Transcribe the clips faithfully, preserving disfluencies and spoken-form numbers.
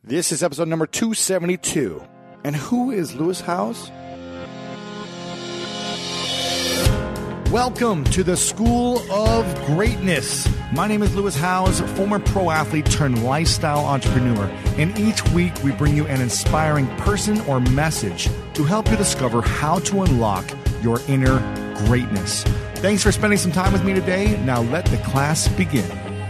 This is episode number two seventy-two. And who is Lewis Howes? Welcome to the School of Greatness. My name is Lewis Howes, former pro athlete turned lifestyle entrepreneur. And each week we bring you an inspiring person or message to help you discover how to unlock your inner greatness. Thanks for spending some time with me today. Now let the class begin.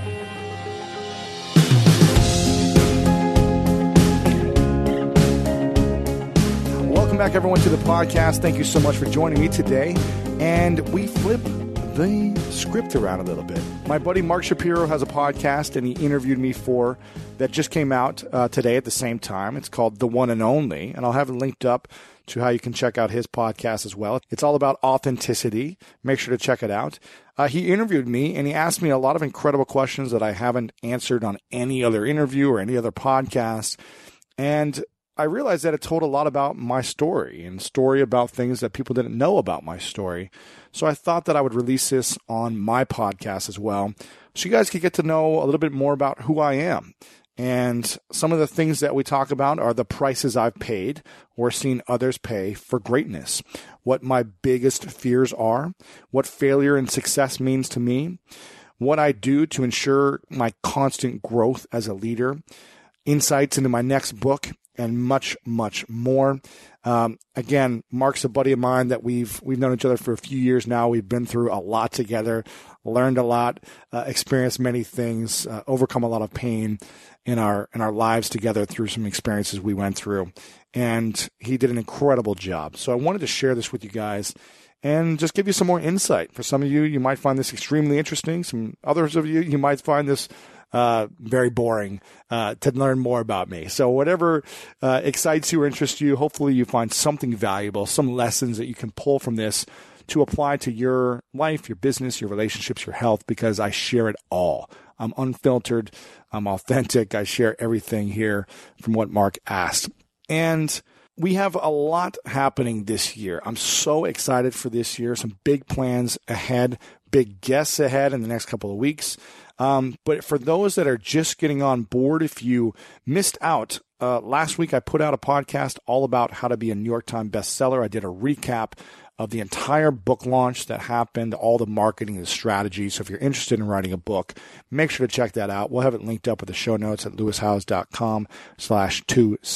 Welcome back, everyone, to the podcast. Thank you so much for joining me today. And we flip the script around a little bit. My buddy Mark Shapiro has a podcast, and he interviewed me for that just came out uh, today at the same time. It's called The One and Only, and I'll have it linked up to how you can check out his podcast as well. It's all about authenticity. Make sure to check it out. Uh, he interviewed me, and he asked me a lot of incredible questions that I haven't answered on any other interview or any other podcast. And I realized that it told a lot about my story and story about things that people didn't know about my story. So I thought that I would release this on my podcast as well, so you guys could get to know a little bit more about who I am. And some of the things that we talk about are the prices I've paid or seen others pay for greatness, what my biggest fears are, what failure and success means to me, what I do to ensure my constant growth as a leader, insights into my next book, and much, much more. Um, again, Mark's a buddy of mine that we've we've known each other for a few years now. We've been through a lot together, learned a lot, uh, experienced many things, uh, overcome a lot of pain in our in our lives together through some experiences we went through. And he did an incredible job. So I wanted to share this with you guys and just give you some more insight. For some of you, you might find this extremely interesting. Some others of you, you might find this Uh, very boring uh, to learn more about me. So whatever uh, excites you or interests you, hopefully you find something valuable, some lessons that you can pull from this to apply to your life, your business, your relationships, your health, because I share it all. I'm unfiltered. I'm authentic. I share everything here from what Mark asked. And we have a lot happening this year. I'm so excited for this year. Some big plans ahead, big guests ahead in the next couple of weeks. Um, but for those that are just getting on board, if you missed out, uh, last week I put out a podcast all about how to be a New York Times bestseller. I did a recap of the entire book launch that happened, all the marketing and strategy. So if you're interested in writing a book, make sure to check that out. We'll have it linked up with the show notes at lewishowes.com slash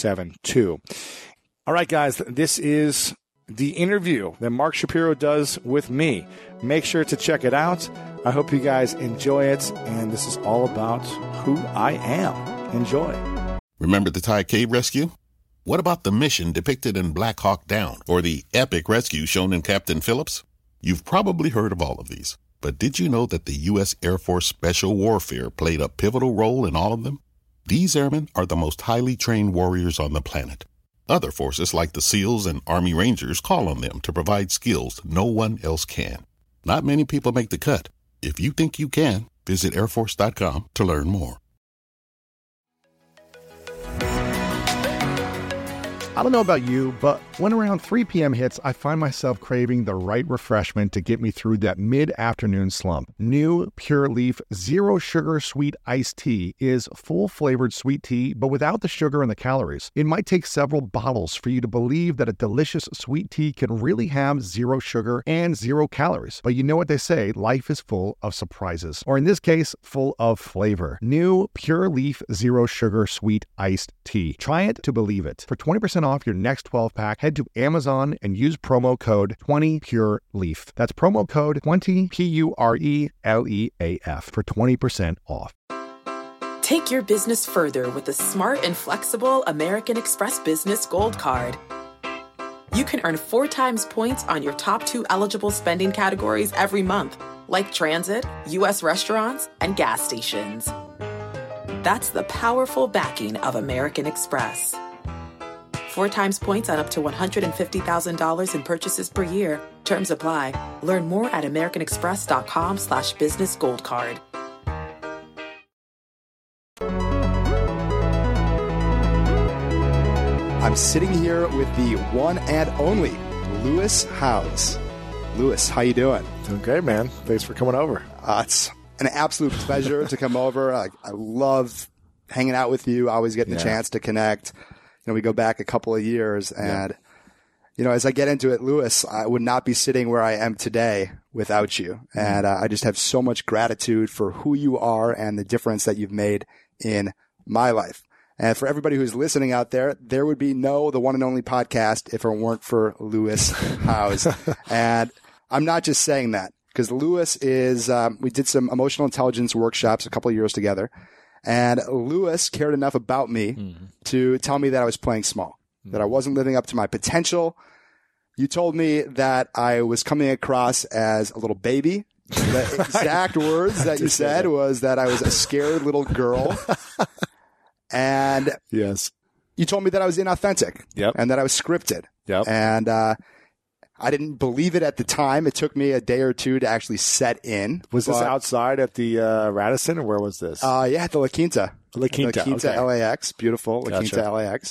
272. All right, guys, this is the interview that Mark Shapiro does with me. Make sure to check it out. I hope you guys enjoy it, and this is all about who I am. Enjoy. Remember the Thai cave rescue? What about the mission depicted in Black Hawk Down or the epic rescue shown in Captain Phillips? You've probably heard of all of these, but did you know that the U S Air Force Special Warfare played a pivotal role in all of them? These airmen are the most highly trained warriors on the planet. Other forces like the SEALs and Army Rangers call on them to provide skills no one else can. Not many people make the cut. If you think you can, visit air force dot com to learn more. I don't know about you, but when around three p.m. hits, I find myself craving the right refreshment to get me through that mid-afternoon slump. New Pure Leaf Zero Sugar Sweet Iced Tea is full-flavored sweet tea, but without the sugar and the calories. It might take several bottles for you to believe that a delicious sweet tea can really have zero sugar and zero calories. But you know what they say, life is full of surprises. Or in this case, full of flavor. New Pure Leaf Zero Sugar Sweet Iced Tea. Try it to believe it. For twenty percent off your next twelve pack, head to Amazon and use promo code twenty pure leaf. That's promo code twenty P U R E L E A F for twenty percent off. Take your business further with the smart and flexible American Express Business Gold Card. You can earn four times points on your top two eligible spending categories every month, like transit, U S restaurants, and gas stations. That's the powerful backing of American Express. Four times points on up to one hundred fifty thousand dollars in purchases per year. Terms apply. Learn more at americanexpress.com slash business gold card. I'm sitting here with the one and only Lewis Howes. Lewis, how you doing? Doing great, man. Thanks for coming over. Uh, it's an absolute pleasure to come over. I, I love hanging out with you, always getting Yeah. the chance to connect. You know, we go back a couple of years, and Yeah. you know, as I get into it, Lewis, I would not be sitting where I am today without you. And uh, I just have so much gratitude for who you are and the difference that you've made in my life. And for everybody who's listening out there, there would be no The One and Only Podcast if it weren't for Lewis Howes. And I'm not just saying that, because Lewis is, um, we did some emotional intelligence workshops a couple of years together. And Lewis cared enough about me mm-hmm. to tell me that I was playing small, mm-hmm. that I wasn't living up to my potential. You told me that I was coming across as a little baby. The exact words that you said was that I was a scared little girl. And yes, you told me that I was inauthentic. Yep. And that I was scripted. Yep. And uh, I didn't believe it at the time. It took me a day or two to actually set in. Was but, this outside at the uh, Radisson, or where was this? Uh, yeah, at the La Quinta. La Quinta, La Quinta okay. L A X. Beautiful. La Gotcha. Quinta L A X.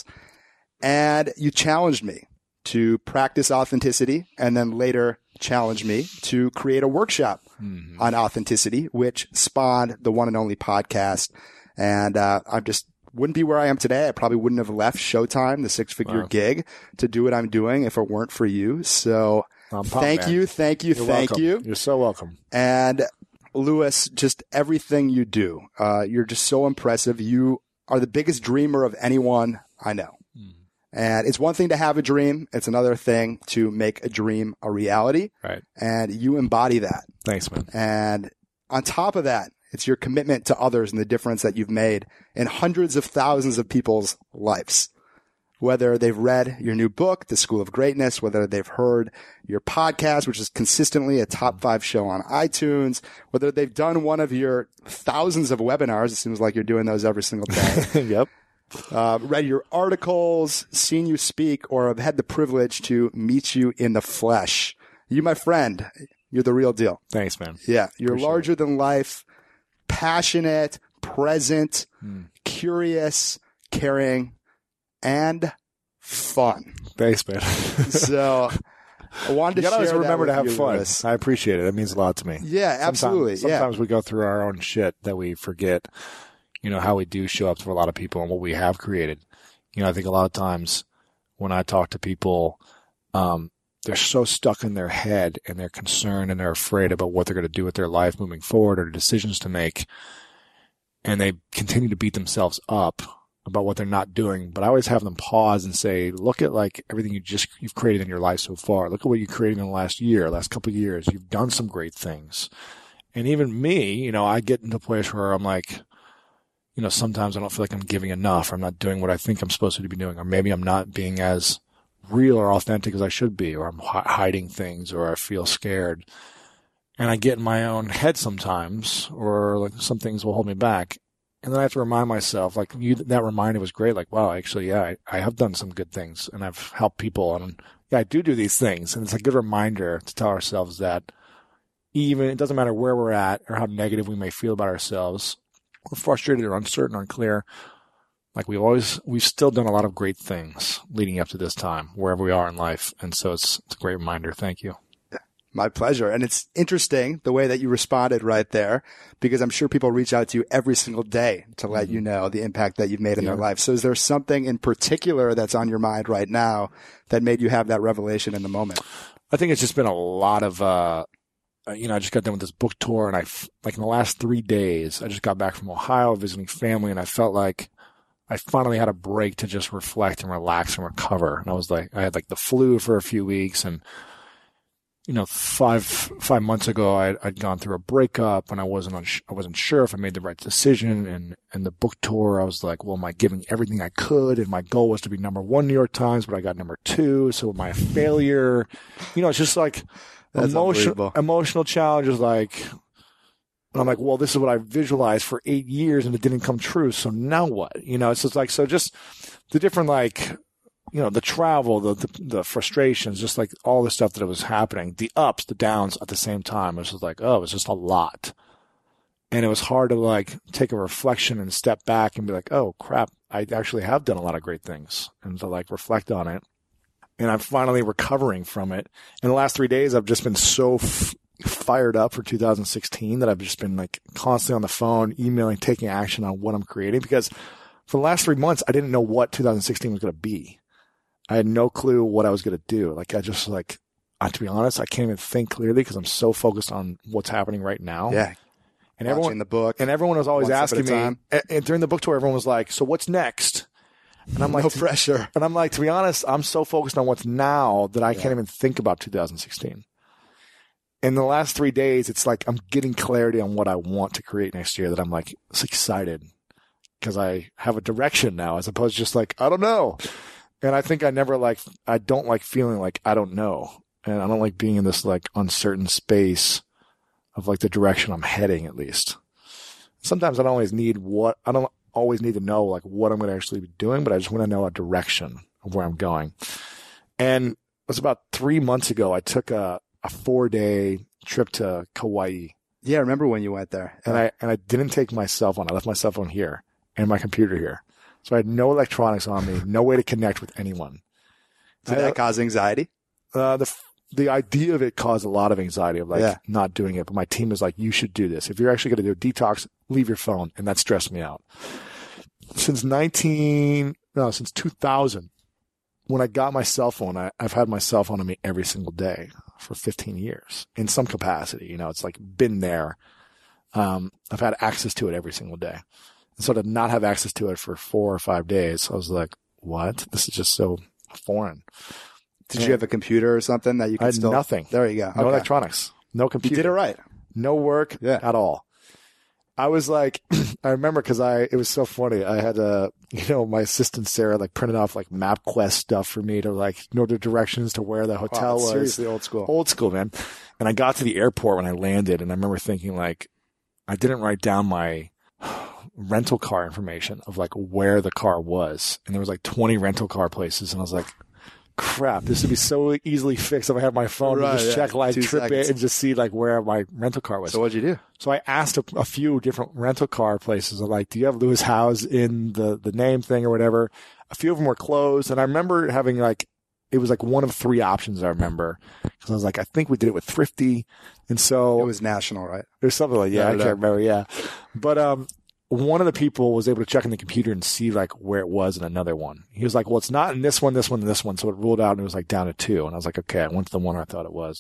And you challenged me to practice authenticity, and then later challenged me to create a workshop mm-hmm. on authenticity, which spawned the One and Only Podcast. And uh, I just wouldn't be where I am today. I probably wouldn't have left Showtime, the six-figure wow. gig, to do what I'm doing if it weren't for you. So pumped, thank man. you, thank you, You're thank welcome. you. You're so welcome. And Lewis, just everything you do, uh, you're just so impressive. You are the biggest dreamer of anyone I know. And it's one thing to have a dream. It's another thing to make a dream a reality. Right. And you embody that. Thanks, man. And on top of that, it's your commitment to others and the difference that you've made in hundreds of thousands of people's lives. Whether they've read your new book, The School of Greatness, whether they've heard your podcast, which is consistently a top five show on iTunes, whether they've done one of your thousands of webinars. It seems like you're doing those every single day. Yep. Uh, read your articles, seen you speak, or have had the privilege to meet you in the flesh. You, my friend, you're the real deal. Thanks, man. Yeah. You're Appreciate larger it. than life, passionate, present, hmm. curious, caring, and fun. Thanks, man. So I wanted to you gotta share always that remember with to have you, fun. Lewis. I appreciate it. It means a lot to me. Yeah, absolutely. Sometimes, sometimes yeah. we go through our own shit that we forget, you know, how we do show up for a lot of people and what we have created. You know, I think a lot of times when I talk to people, um, they're so stuck in their head and they're concerned and they're afraid about what they're going to do with their life moving forward or decisions to make. And they continue to beat themselves up about what they're not doing. But I always have them pause and say, look at like everything you just, you've created in your life so far. Look at what you created in the last year, last couple of years. You've done some great things. And even me, you know, I get into a place where I'm like, you know, sometimes I don't feel like I'm giving enough, or I'm not doing what I think I'm supposed to be doing, or maybe I'm not being as real or authentic as I should be, or I'm hi- hiding things, or I feel scared. And I get in my own head sometimes, or like some things will hold me back. And then I have to remind myself, like you, that reminder was great. Like, wow, actually, yeah, I, I have done some good things and I've helped people, and yeah, I do do these things. And it's a good reminder to tell ourselves that even, it doesn't matter where we're at or how negative we may feel about ourselves, we're frustrated or uncertain or unclear. Like we always, we've still done a lot of great things leading up to this time, wherever we are in life. And so it's, it's a great reminder. Thank you. My pleasure. And it's interesting the way that you responded right there, because I'm sure people reach out to you every single day to let mm-hmm. you know the impact that you've made in yeah. their life. So is there something in particular that's on your mind right now that made you have that revelation in the moment? I think it's just been a lot of, uh, you know, I just got done with this book tour, and I, like in the last three days, I just got back from Ohio visiting family, and I felt like I finally had a break to just reflect and relax and recover. And I was like, I had like the flu for a few weeks, and you know, five five months ago, I'd, I'd gone through a breakup, and I wasn't on, I wasn't sure if I made the right decision. And and the book tour, I was like, well, am I giving everything I could? And my goal was to be number one New York Times, but I got number two. So am I a failure? You know, it's just like That's emotional emotional challenges. Like, and I'm like, well, this is what I visualized for eight years, and it didn't come true. So now what? You know, it's just like, so just the different like. You know, the travel, the, the the frustrations, just like all the stuff that was happening, the ups, the downs at the same time. It was just like, oh, it was just a lot. And it was hard to like take a reflection and step back and be like, oh, crap, I actually have done a lot of great things, and to like reflect on it. And I'm finally recovering from it. In the last three days, I've just been so f- fired up for two thousand sixteen that I've just been like constantly on the phone, emailing, taking action on what I'm creating, because for the last three months, I didn't know what two thousand sixteen was going to be. I had no clue what I was going to do. Like, I just like, I, to be honest, I can't even think clearly because I'm so focused on what's happening right now. Yeah. And Watching everyone, the book. and everyone was always asking me, and, and during the book tour, everyone was like, so what's next? And I'm like, no pressure. And I'm like, to be honest, I'm so focused on what's now that I yeah. can't even think about two thousand sixteen. In the last three days, it's like I'm getting clarity on what I want to create next year, that I'm like excited because I have a direction now, as opposed to just like, I don't know. And I think I never like, I don't like feeling like I don't know. And I don't like being in this like uncertain space of like the direction I'm heading, at least. Sometimes I don't always need what, I don't always need to know like what I'm going to actually be doing, but I just want to know a direction of where I'm going. And it was about three months ago, I took a, a four day trip to Kauai. Yeah, I remember when you went there. And I, and I didn't take my cell phone. I left my cell phone here and my computer here. So I had no electronics on me, no way to connect with anyone. Did that cause anxiety? Uh, the, the idea of it caused a lot of anxiety of like yeah. not doing it. But my team was like, you should do this. If you're actually going to do a detox, leave your phone. And that stressed me out. Since nineteen, no, since two thousand, when I got my cell phone, I, I've had my cell phone on me every single day for fifteen years in some capacity. You know, it's like been there. Um, I've had access to it every single day. And so to not have access to it for four or five days, I was like, what? This is just so foreign. Did and you have a computer or something that you could I had still? Nothing. There you go. No okay. electronics. No computer. You did it right. No work yeah. at all. I was like, I remember because I, it was so funny. I had a, you know, my assistant Sarah like printed off like MapQuest stuff for me to like know the directions to where the hotel wow, was. Seriously old school. Old school, man. And I got to the airport when I landed, and I remember thinking like, I didn't write down my rental car information of like where the car was. And there was like twenty rental car places. And I was like, crap, this would be so easily fixed if I had my phone right, and just yeah. check like Two trip seconds. it and just see like where my rental car was. So what'd you do? So I asked a, a few different rental car places. I'm like, do you have Lewis Howes in the, the name thing or whatever? A few of them were closed. And I remember having like, it was like one of three options I remember. Cause I was like, I think we did it with Thrifty. And so it was national, right? There's something like, yeah, I, I can't remember. Yeah. But, um, one of the people was able to check in the computer and see like where it was in another one. He was like, well, it's not in this one, this one, and this one. So it ruled out and it was like down to two. And I was like, okay, I went to the one I thought it was.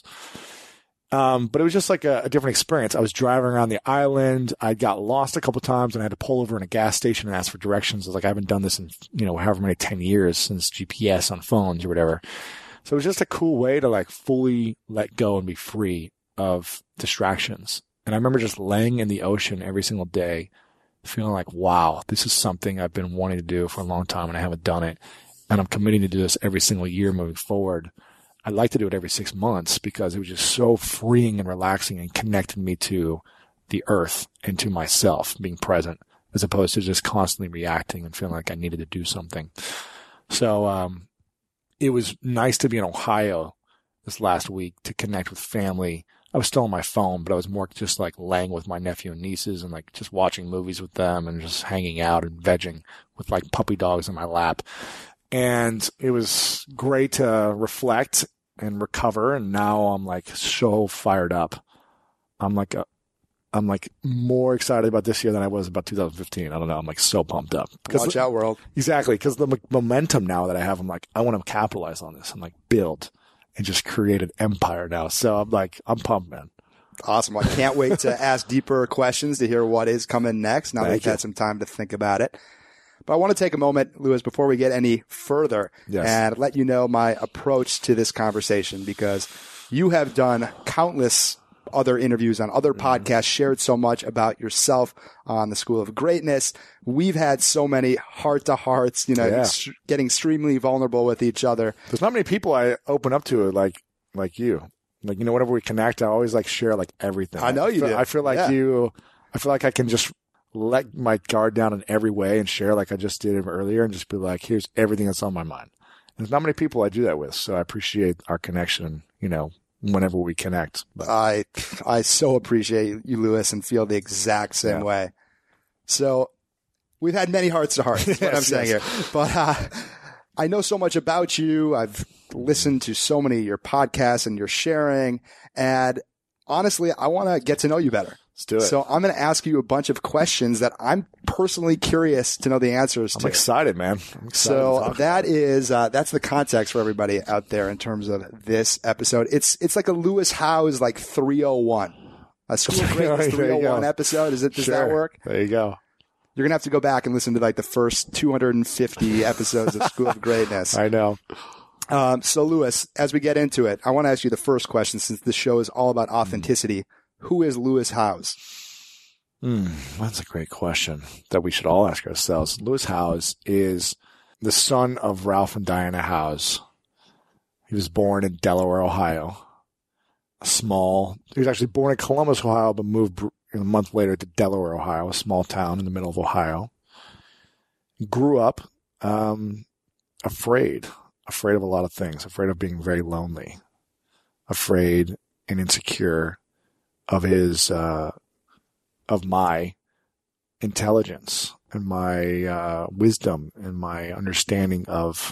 Um, but it was just like a, a different experience. I was driving around the island. I got lost a couple times and I had to pull over in a gas station and ask for directions. I was like, I haven't done this in, you know, however many ten years since G P S on phones or whatever. So it was just a cool way to like fully let go and be free of distractions. And I remember just laying in the ocean every single day, feeling like, wow, this is something I've been wanting to do for a long time and I haven't done it. And I'm committing to do this every single year moving forward. I'd like to do it every six months because it was just so freeing and relaxing and connected me to the earth and to myself, being present, as opposed to just constantly reacting and feeling like I needed to do something. So, um, it was nice to be in Ohio this last week to connect with family. I was still on my phone, but I was more just like laying with my nephew and nieces and like just watching movies with them and just hanging out and vegging with like puppy dogs in my lap. And it was great to reflect and recover. And now I'm like so fired up. I'm like, a, I'm like more excited about this year than I was about two thousand fifteen. I don't know. I'm like so pumped up. Watch out, world. Exactly. Because the m- momentum now that I have, I'm like, I want to capitalize on this and like build and just create an empire now. So I'm like, I'm pumped, man. Awesome. Well, I can't wait to ask deeper questions to hear what is coming next. Now that you've had some time to think about it. But I want to take a moment, Lewis, before we get any further yes. and let you know my approach to this conversation, because you have done countless other interviews on other mm-hmm. podcasts, shared so much about yourself on the School of Greatness. We've had so many heart-to-hearts, you know, yeah. ex- getting extremely vulnerable with each other. There's not many people I open up to like like you. Like, you know, whenever we connect, I always like share like everything. I know I you feel, do. I feel like yeah. you, I feel like I can just let my guard down in every way and share like I just did earlier and just be like, here's everything that's on my mind. And there's not many people I do that with. So I appreciate our connection, you know, whenever we connect. But. I, I so appreciate you, Lewis, and feel the exact same yeah. way. So we've had many hearts to hearts, is what yes, I'm saying yes. here. But, uh, I know so much about you. I've listened to so many of your podcasts and your sharing, and honestly, I want to get to know you better. Let's do it. So I'm going to ask you a bunch of questions that I'm personally curious to know the answers I'm to. excited, man. I'm excited to So talk that is uh, that's the context for everybody out there in terms of this episode. It's it's like a Lewis Howes like three oh one, a School of Greatness There you three oh one go. episode. Is it? Does Sure. that work? There you go. You're gonna have to go back and listen to like the first two hundred fifty episodes of School of Greatness. I know. Um, so Lewis, as we get into it, I want to ask you the first question since this show is all about authenticity. Who is Lewis Howes? Hmm, that's a great question that we should all ask ourselves. Lewis Howes is the son of Ralph and Diana Howes. He was born in Delaware, Ohio. A small, he was actually born in Columbus, Ohio, but moved a month later to Delaware, Ohio, a small town in the middle of Ohio. He grew up um, afraid, afraid of a lot of things, afraid of being very lonely, afraid and insecure of his, uh, of my intelligence and my uh, wisdom and my understanding of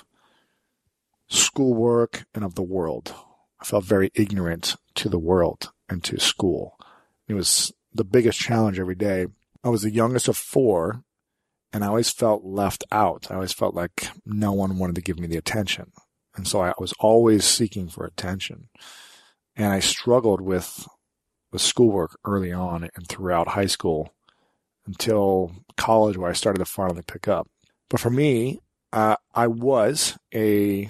schoolwork and of the world. I felt very ignorant to the world and to school. It was the biggest challenge every day. I was the youngest of four, and I always felt left out. I always felt like no one wanted to give me the attention. And so I was always seeking for attention. And I struggled with with schoolwork early on and throughout high school until college, where I started to finally pick up. But for me, uh, I was a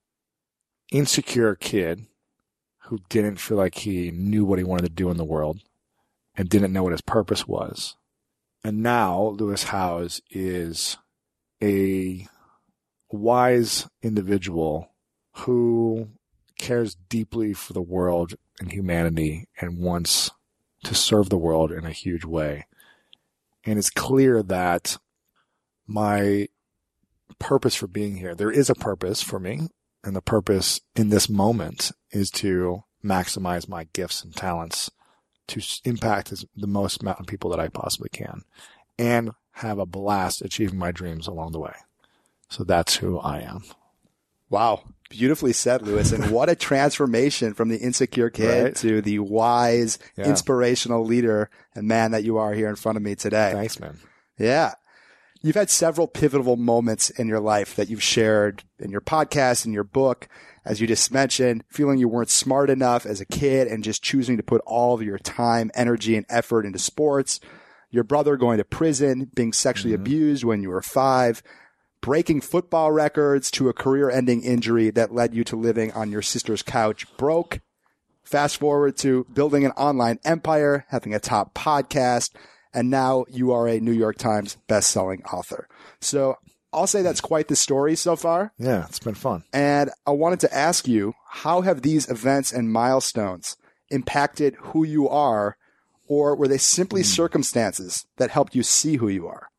insecure kid who didn't feel like he knew what he wanted to do in the world and didn't know what his purpose was. And now Lewis Howes is a wise individual who cares deeply for the world and humanity and wants to serve the world in a huge way. And it's clear that my purpose for being here, there is a purpose for me, and the purpose in this moment is to maximize my gifts and talents to impact as the most amount of people that I possibly can and have a blast achieving my dreams along the way. So that's who I am. Wow. Beautifully said, Lewis. And what a transformation from the insecure kid Right? to the wise, Yeah. inspirational leader and man that you are here in front of me today. Thanks, man. Yeah. You've had several pivotal moments in your life that you've shared in your podcast, in your book, as you just mentioned, feeling you weren't smart enough as a kid and just choosing to put all of your time, energy, and effort into sports. Your brother going to prison, being sexually mm-hmm. abused when you were five, breaking football records to a career-ending injury that led you to living on your sister's couch broke. Fast forward to building an online empire, having a top podcast, and now you are a New York Times best-selling author. So I'll say that's quite the story so far. Yeah, it's been fun. And I wanted to ask you, how have these events and milestones impacted who you are, or were they simply mm. circumstances that helped you see who you are?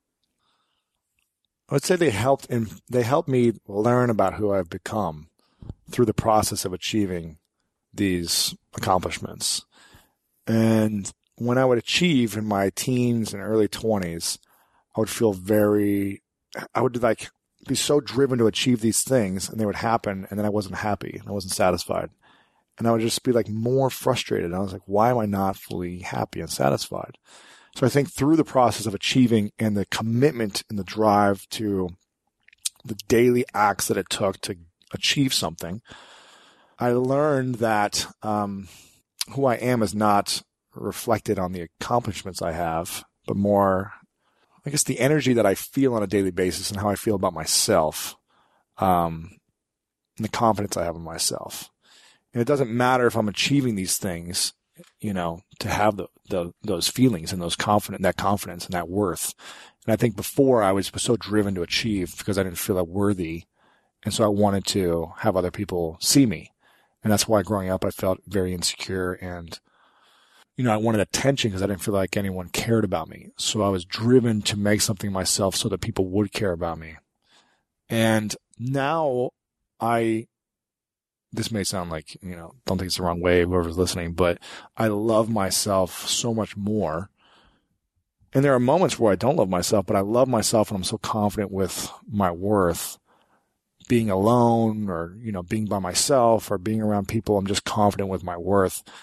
I would say they helped in, they helped me learn about who I've become through the process of achieving these accomplishments. And when I would achieve in my teens and early twenties, I would feel very, I would like be so driven to achieve these things, and they would happen, and then I wasn't happy and I wasn't satisfied. And I would just be like more frustrated. And I was like, why am I not fully happy and satisfied? So I think through the process of achieving and the commitment and the drive to the daily acts that it took to achieve something, I learned that um, who I am is not reflected on the accomplishments I have, but more, I guess, the energy that I feel on a daily basis and how I feel about myself, um, and the confidence I have in myself. And it doesn't matter if I'm achieving these things, you know, to have the, the those feelings and those confident that confidence and that worth. And I think before I was so driven to achieve because I didn't feel that worthy, and so I wanted to have other people see me. And that's why growing up I felt very insecure, and you know, I wanted attention because I didn't feel like anyone cared about me. So I was driven to make something myself so that people would care about me. And now I This may sound like, you know, don't think it's the wrong way, whoever's listening, but I love myself so much more. And there are moments where I don't love myself, but I love myself and I'm so confident with my worth. Being alone or, you know, being by myself or being around people, I'm just confident with my worth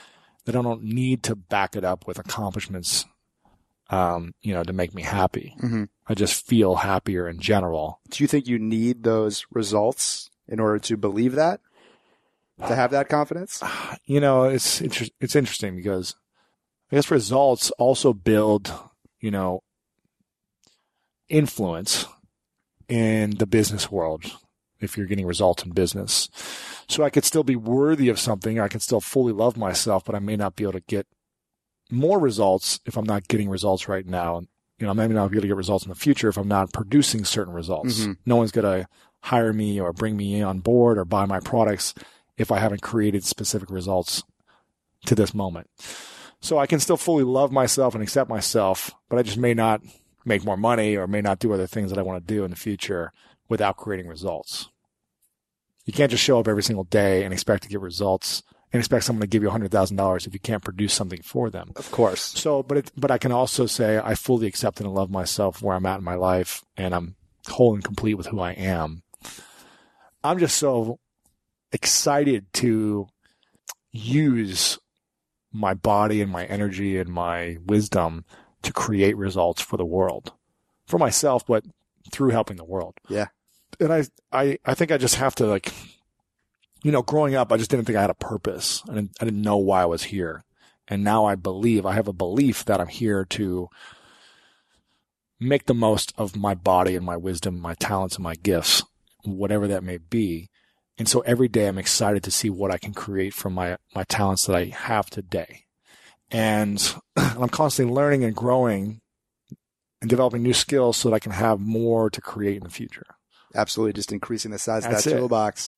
that I don't need to back it up with accomplishments, um, you know, to make me happy. Mm-hmm. I just feel happier in general. Do you think you need those results in order to believe that? To have that confidence? You know, it's inter- it's interesting because I guess results also build, you know, influence in the business world if you're getting results in business. So I could still be worthy of something. I can still fully love myself, but I may not be able to get more results if I'm not getting results right now. You know, I may not be able to get results in the future if I'm not producing certain results. Mm-hmm. No one's going to hire me or bring me on board or buy my products if I haven't created specific results to this moment. So I can still fully love myself and accept myself, but I just may not make more money or may not do other things that I want to do in the future without creating results. You can't just show up every single day and expect to get results and expect someone to give you one hundred thousand dollars if you can't produce something for them. Of course. So, but it, but I can also say I fully accept and love myself where I'm at in my life, and I'm whole and complete with who I am. I'm just so excited to use my body and my energy and my wisdom to create results for the world, for myself, but through helping the world. Yeah. And I, I, I think I just have to, like, you know, growing up, I just didn't think I had a purpose. I didn't, I didn't know why I was here. And now I believe, I have a belief that I'm here to make the most of my body and my wisdom, my talents and my gifts, whatever that may be. And so every day I'm excited to see what I can create from my, my talents that I have today. And I'm constantly learning and growing and developing new skills so that I can have more to create in the future. Absolutely. Just increasing the size That's of that it. toolbox.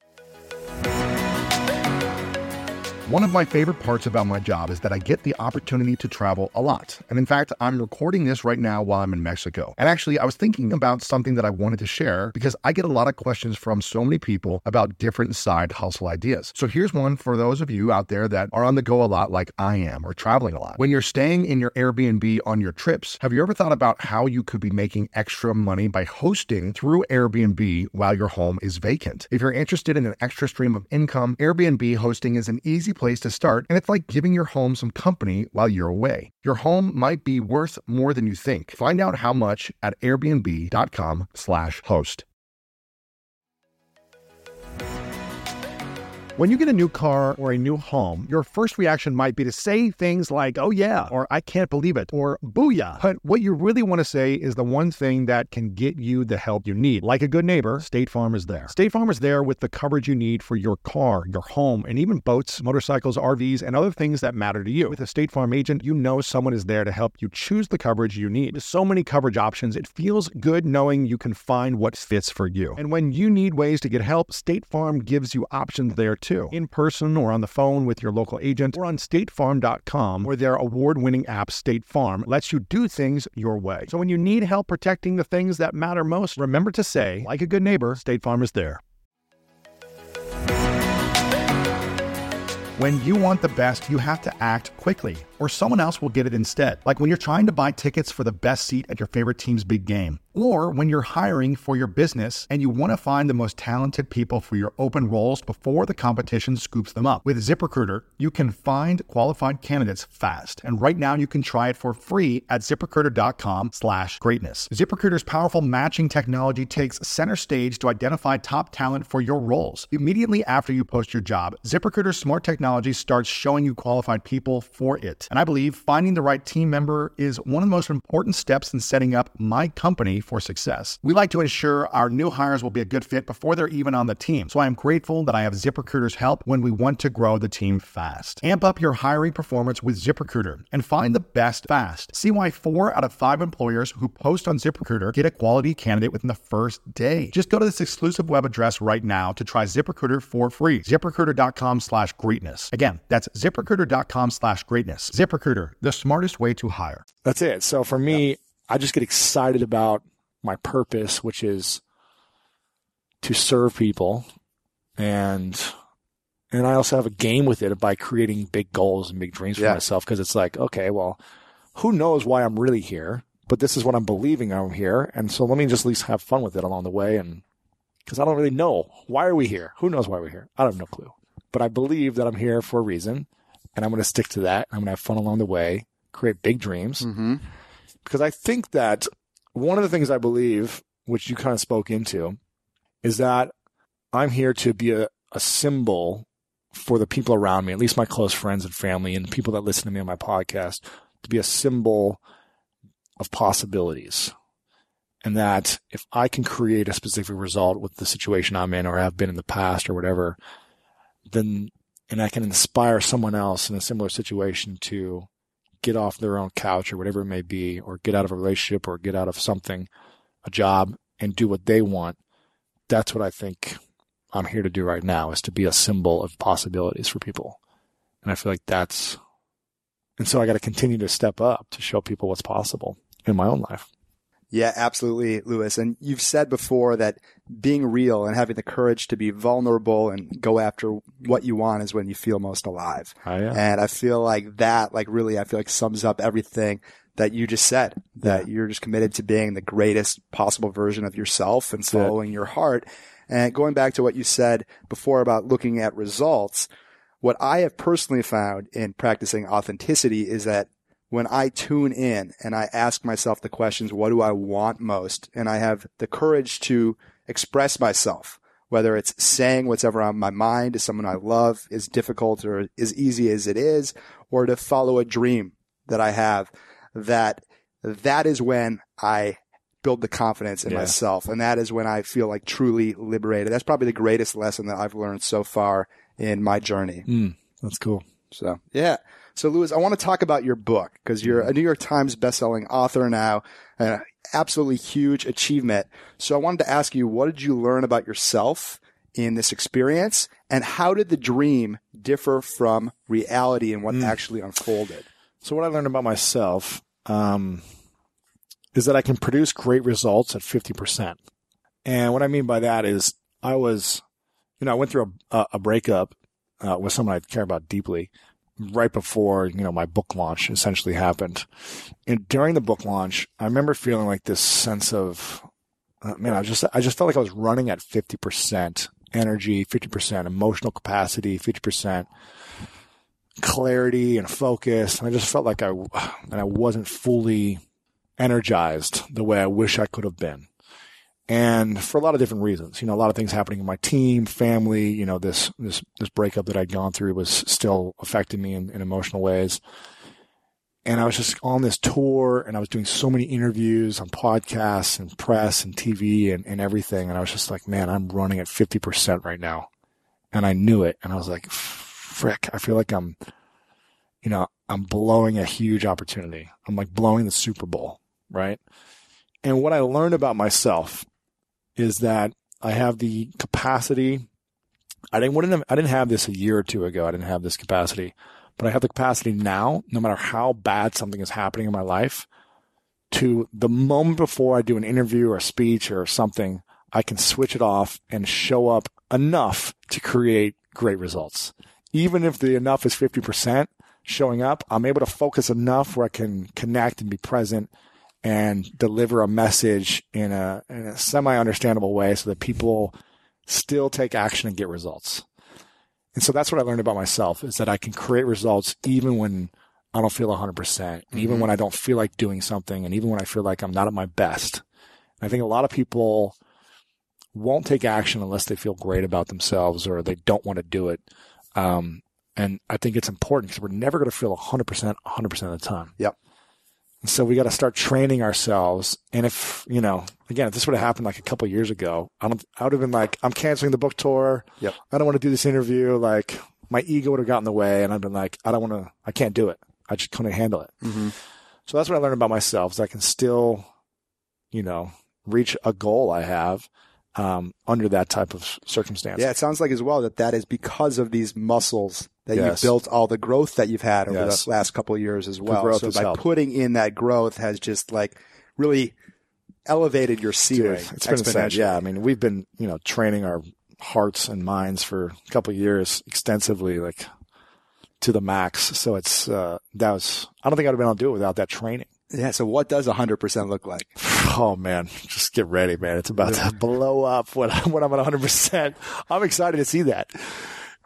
One of my favorite parts about my job is that I get the opportunity to travel a lot. And in fact, I'm recording this right now while I'm in Mexico. And actually, I was thinking about something that I wanted to share because I get a lot of questions from so many people about different side hustle ideas. So here's one for those of you out there that are on the go a lot like I am or traveling a lot. When you're staying in your Airbnb on your trips, have you ever thought about how you could be making extra money by hosting through Airbnb while your home is vacant? If you're interested in an extra stream of income, Airbnb hosting is an easy place to start, and it's like giving your home some company while you're away. Your home might be worth more than you think. Find out how much at airbnb.com slash host. When you get a new car or a new home, your first reaction might be to say things like, oh yeah, or I can't believe it, or booyah. But what you really want to say is the one thing that can get you the help you need. Like a good neighbor, State Farm is there. State Farm is there with the coverage you need for your car, your home, and even boats, motorcycles, R Vs, and other things that matter to you. With a State Farm agent, you know someone is there to help you choose the coverage you need. With so many coverage options, it feels good knowing you can find what fits for you. And when you need ways to get help, State Farm gives you options there too. In person or on the phone with your local agent or on state farm dot com, where their award-winning app State Farm lets you do things your way. So when you need help protecting the things that matter most, remember to say, like a good neighbor, State Farm is there. When you want the best, you have to act quickly, or someone else will get it instead. Like when you're trying to buy tickets for the best seat at your favorite team's big game. Or when you're hiring for your business and you want to find the most talented people for your open roles before the competition scoops them up. With ZipRecruiter, you can find qualified candidates fast. And right now you can try it for free at ZipRecruiter.com slash greatness. ZipRecruiter's powerful matching technology takes center stage to identify top talent for your roles. Immediately after you post your job, ZipRecruiter's smart technology starts showing you qualified people for it. And I believe finding the right team member is one of the most important steps in setting up my company for success. We like to ensure our new hires will be a good fit before they're even on the team. So I am grateful that I have ZipRecruiter's help when we want to grow the team fast. Amp up your hiring performance with ZipRecruiter and find the best fast. See why four out of five employers who post on ZipRecruiter get a quality candidate within the first day. Just go to this exclusive web address right now to try ZipRecruiter for free. ZipRecruiter.com slash greatness. Again, that's ZipRecruiter.com slash greatness. ZipRecruiter, the smartest way to hire. That's it. So for me, I just get excited about my purpose, which is to serve people. And and I also have a game with it by creating big goals and big dreams for yeah. myself, because it's like, okay, well, who knows why I'm really here, but this is what I'm believing I'm here. And so let me just at least have fun with it along the way. And because I don't really know, why are we here? Who knows why we're here? I have no clue. But I believe that I'm here for a reason. and I'm going to stick to that. I'm going to have fun along the way, create big dreams. Mm-hmm. Because I think that one of the things I believe, which you kind of spoke into, is that I'm here to be a, a symbol for the people around me, at least my close friends and family and people that listen to me on my podcast, to be a symbol of possibilities. And that if I can create a specific result with the situation I'm in or have been in the past or whatever, then, and I can inspire someone else in a similar situation to get off their own couch or whatever it may be, or get out of a relationship or get out of something, a job, and do what they want. That's what I think I'm here to do right now, is to be a symbol of possibilities for people. And I feel like that's, and so I got to continue to step up to show people what's possible in my own life. Yeah, absolutely, Lewis. And you've said before that being real and having the courage to be vulnerable and go after what you want is when you feel most alive. Oh, yeah. And I feel like that, like really, I feel like sums up everything that you just said, that Yeah. you're just committed to being the greatest possible version of yourself and That's following it. your heart. And going back to what you said before about looking at results, what I have personally found in practicing authenticity is that when I tune in and I ask myself the questions, what do I want most? And I have the courage to express myself, whether it's saying what's ever on my mind to someone I love, as difficult or as easy as it is, or to follow a dream that I have, that that is when I build the confidence in Yeah. myself. And that is when I feel like truly liberated. That's probably the greatest lesson that I've learned so far in my journey. Mm, that's cool. So, yeah. So, Lewis, I want to talk about your book because you're a New York Times bestselling author now, an absolutely huge achievement. So I wanted to ask you, what did you learn about yourself in this experience, and how did the dream differ from reality and what Mm. actually unfolded? So what I learned about myself um, is that I can produce great results at fifty percent. And what I mean by that is I was, you know, I went through a, a breakup uh, with someone I care about deeply right before, you know, my book launch essentially happened. And during the book launch, I remember feeling like this sense of, uh, man, I just, I just felt like I was running at fifty percent energy, fifty percent emotional capacity, fifty percent clarity and focus. And I just felt like I, and I wasn't fully energized the way I wish I could have been. And for a lot of different reasons, you know, a lot of things happening in my team, family, you know, this, this, this breakup that I'd gone through was still affecting me in, in emotional ways. And I was just on this tour and I was doing so many interviews on podcasts and press and T V and, and everything. And I was just like, man, I'm running at fifty percent right now. And I knew it. And I was like, frick, I feel like I'm, you know, I'm blowing a huge opportunity. I'm like blowing the Super Bowl, right? And what I learned about myself is that I have the capacity. I didn't, wouldn't have, I didn't have this a year or two ago. I didn't have this capacity, but I have the capacity now, no matter how bad something is happening in my life, to the moment before I do an interview or a speech or something, I can switch it off and show up enough to create great results. Even if the enough is fifty percent showing up, I'm able to focus enough where I can connect and be present and deliver a message in a, in a semi-understandable way so that people still take action and get results. And so that's what I learned about myself, is that I can create results even when I don't feel one hundred percent, and even when I don't feel like doing something, and even when I feel like I'm not at my best. And I think a lot of people won't take action unless they feel great about themselves or they don't want to do it. Um, and I think it's important because we're never going to feel one hundred percent, one hundred percent of the time. Yep. And so we got to start training ourselves. And if, you know, again, if this would have happened like a couple of years ago, I don't, I would have been like, I'm canceling the book tour. Yep. I don't want to do this interview. Like my ego would have gotten in the way and I've been like, I don't want to, I can't do it. I just couldn't handle it. Mm-hmm. So that's what I learned about myself, is I can still, you know, reach a goal I have, um, under that type of circumstance. Yeah, it sounds like as well that that is because of these muscles that Yes. you've built, all the growth that you've had over Yes. the last couple of years as well. growth So has by helped. putting in that growth has just like really elevated your Dude, ceiling. it's been insane. exponentially. Yeah. I mean, we've been, you know, training our hearts and minds for a couple of years extensively, like to the max. So it's, uh, that was, I don't think I'd have been able to do it without that training. Yeah. So what does one hundred percent look like? Oh man, just get ready, man. It's about to blow up when, when I'm at one hundred percent. I'm excited to see that.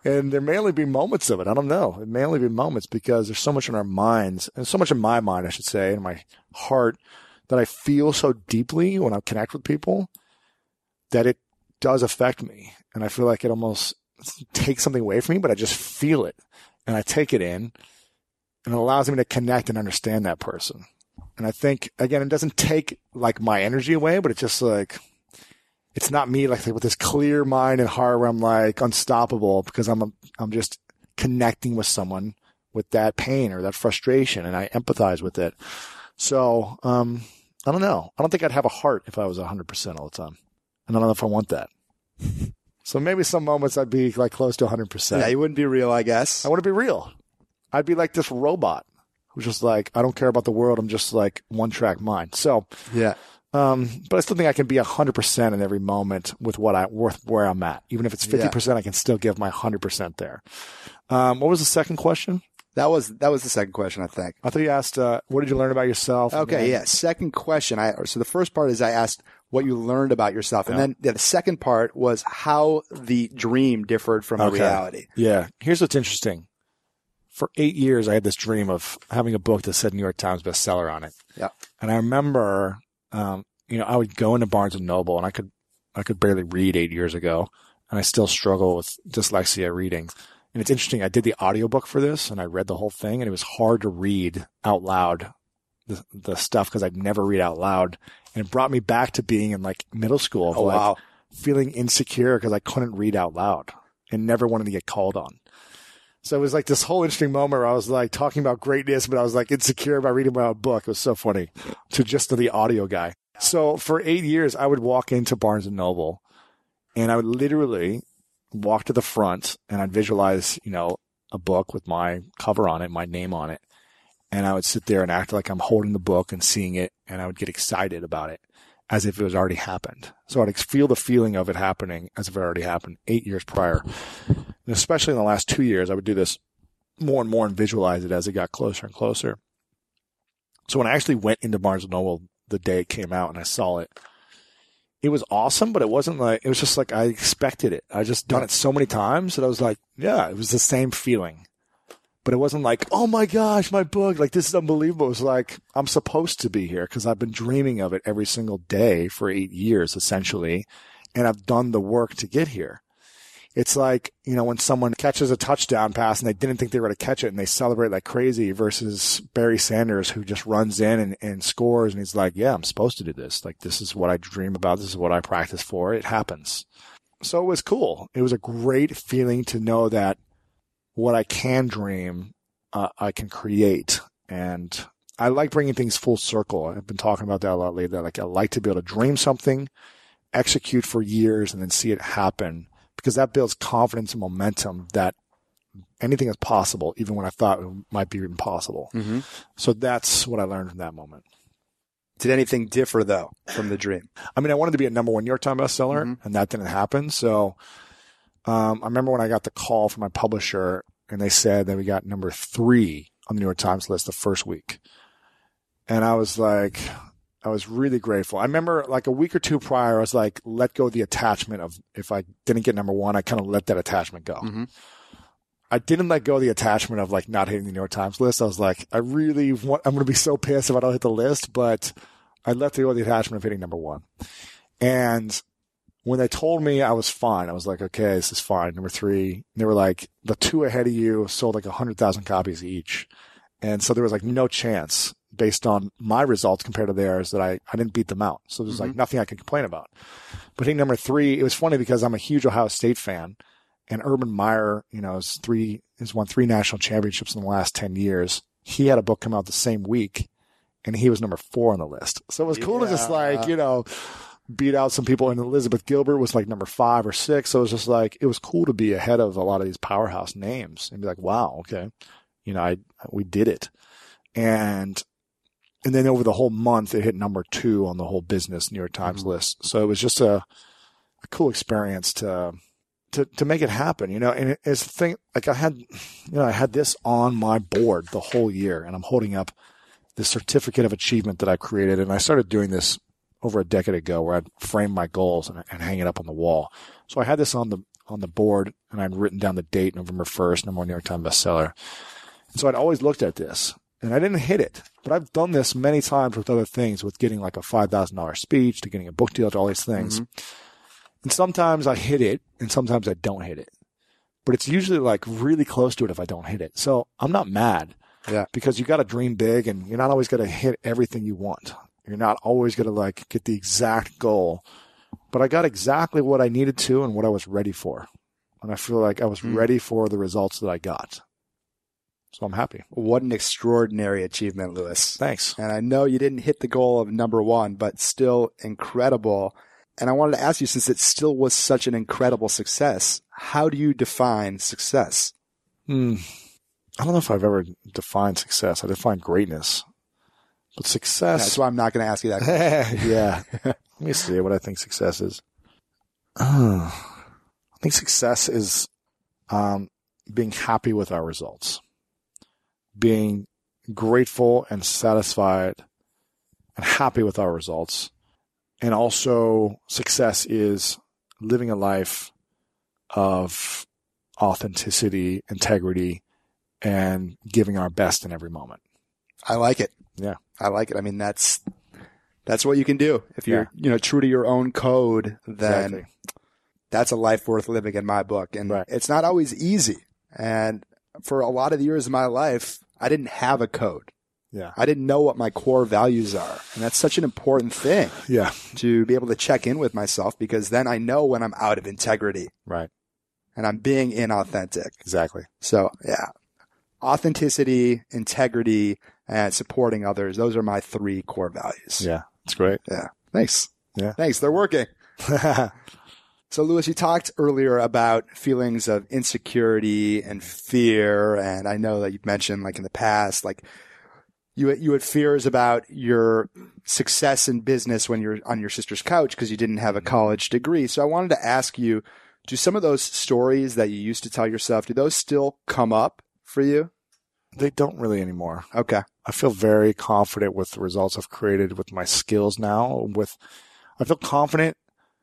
And there may only be moments of it. I don't know. It may only be moments because there's so much in our minds, and so much in my mind, I should say, in my heart, that I feel so deeply when I connect with people that it does affect me. And I feel like it almost takes something away from me, but I just feel it. And I take it in, and it allows me to connect and understand that person. And I think, again, it doesn't take like my energy away, but it's just like, it's not me like with this clear mind and heart where I'm like unstoppable because I'm, I'm just connecting with someone with that pain or that frustration, and I empathize with it. So, um, I don't know. I don't think I'd have a heart if I was one hundred percent all the time. And I don't know if I want that. So maybe some moments I'd be like close to one hundred percent. Yeah, you wouldn't be real, I guess. I want to be real. I'd be like this robot who's just like, I don't care about the world. I'm just like one track mind. So, yeah. Um, but I still think I can be one hundred percent in every moment with what I, worth where I'm at. Even if it's fifty percent, yeah. I can still give my one hundred percent there. Um, what was the second question? That was, that was the second question, I think. I thought you asked, uh, what did you learn about yourself? Okay. Then, yeah. Second question. I, so the first part is I asked what you learned about yourself. And yeah. then yeah, the second part was how the dream differed from okay. the reality. Yeah. Here's what's interesting. For eight years, I had this dream of having a book that said New York Times bestseller on it. Yeah. And I remember, um, you know, I would go into Barnes and Noble, and I could, I could barely read eight years ago, and I still struggle with dyslexia reading. And it's interesting. I did the audiobook for this, and I read the whole thing, and it was hard to read out loud the, the stuff because I'd never read out loud. And it brought me back to being in like middle school, of oh, like wow. feeling insecure because I couldn't read out loud and never wanted to get called on. So it was like this whole interesting moment where I was like talking about greatness, but I was like insecure about reading my own book. It was so funny to just to the audio guy. So for eight years, I would walk into Barnes and Noble, and I would literally walk to the front, and I'd visualize, you know, a book with my cover on it, my name on it. And I would sit there and act like I'm holding the book and seeing it, and I would get excited about it as if it was already happened. So I'd feel the feeling of it happening as if it already happened eight years prior. And especially in the last two years, I would do this more and more and visualize it as it got closer and closer. So when I actually went into Barnes and Noble the day it came out and I saw it, it was awesome, but it wasn't like, it was just like I expected it. I just done it so many times that I was like, yeah, it was the same feeling. But it wasn't like, oh my gosh, my book, like this is unbelievable. It was like, I'm supposed to be here because I've been dreaming of it every single day for eight years, essentially. And I've done the work to get here. It's like, you know, when someone catches a touchdown pass and they didn't think they were going to catch it and they celebrate like crazy versus Barry Sanders who just runs in and, and scores. And he's like, yeah, I'm supposed to do this. Like, this is what I dream about. This is what I practice for. It happens. So it was cool. It was a great feeling to know that what I can dream, uh, I can create. And I like bringing things full circle. I've been talking about that a lot lately. Like, I like to be able to dream something, execute for years, and then see it happen. Because that builds confidence and momentum that anything is possible, even when I thought it might be impossible. Mm-hmm. So that's what I learned from that moment. Did anything differ, though, from the dream? I mean, I wanted to be a number one New York Times bestseller, mm-hmm. and that didn't happen. So um, I remember when I got the call from my publisher, and they said that we got number three on the New York Times list the first week. And I was like... I was really grateful. I remember like a week or two prior, I was like, let go of the attachment of if I didn't get number one, I kind of let that attachment go. Mm-hmm. I didn't let go of the attachment of like not hitting the New York Times list. I was like, I really want, I'm going to be so pissed if I don't hit the list, but I let go of the attachment of hitting number one. And when they told me I was fine, I was like, okay, this is fine. Number three, they were like, the two ahead of you sold like a hundred thousand copies each. And so there was like no chance based on my results compared to theirs that I, I didn't beat them out. So there's mm-hmm. like nothing I can complain about. But hitting number three, it was funny because I'm a huge Ohio State fan, and Urban Meyer, you know, is three, has won three national championships in the last ten years. He had a book come out the same week, and he was number four on the list. So it was cool yeah. to just like, you know, beat out some people. And Elizabeth Gilbert was like number five or six. So it was just like, it was cool to be ahead of a lot of these powerhouse names and be like, wow, okay. You know, I, we did it. And, And then over the whole month, it hit number two on the whole business New York Times mm-hmm. list. So it was just a, a cool experience to, to, to make it happen, you know, and it, it's the thing, like I had, you know, I had this on my board the whole year, and I'm holding up this certificate of achievement that I created. And I started doing this over a decade ago where I'd frame my goals and, and hang it up on the wall. So I had this on the, on the board, and I'd written down the date, November first, number one New York Times bestseller. And so I'd always looked at this, and I didn't hit it. But I've done this many times with other things, with getting like a five thousand dollars speech, to getting a book deal, to all these things. Mm-hmm. And sometimes I hit it, and sometimes I don't hit it. But it's usually like really close to it if I don't hit it. So I'm not mad. Yeah. Because you got to dream big, and you're not always going to hit everything you want. You're not always going to like get the exact goal. But I got exactly what I needed to and what I was ready for. And I feel like I was mm. ready for the results that I got. So I'm happy. What an extraordinary achievement, Louis. Thanks. And I know you didn't hit the goal of number one, but still incredible. And I wanted to ask you, since it still was such an incredible success, how do you define success? Hmm. I don't know if I've ever defined success. I define greatness. But success... That's why I'm not going to ask you that question. Yeah. Let me see what I think success is. Uh, I think success is um, being happy with our results. Being grateful and satisfied and happy with our results. And also success is living a life of authenticity, integrity, and giving our best in every moment. I like it. Yeah. I like it. I mean, that's that's what you can do. If you're, yeah. you know, true to your own code, then exactly. That's a life worth living in my book. And right. It's not always easy. And for a lot of the years of my life, I didn't have a code. Yeah. I didn't know what my core values are. And that's such an important thing. Yeah. To be able to check in with myself, because then I know when I'm out of integrity. Right. And I'm being inauthentic. Exactly. So, yeah. Authenticity, integrity, and supporting others. Those are my three core values. Yeah. That's great. Yeah. Thanks. Yeah. Thanks. They're working. So, Louis, you talked earlier about feelings of insecurity and fear. And I know that you've mentioned, like in the past, like you, you had fears about your success in business when you're on your sister's couch because you didn't have a college degree. So I wanted to ask you, do some of those stories that you used to tell yourself, do those still come up for you? They don't really anymore. Okay. I feel very confident with the results I've created with my skills now. With, I feel confident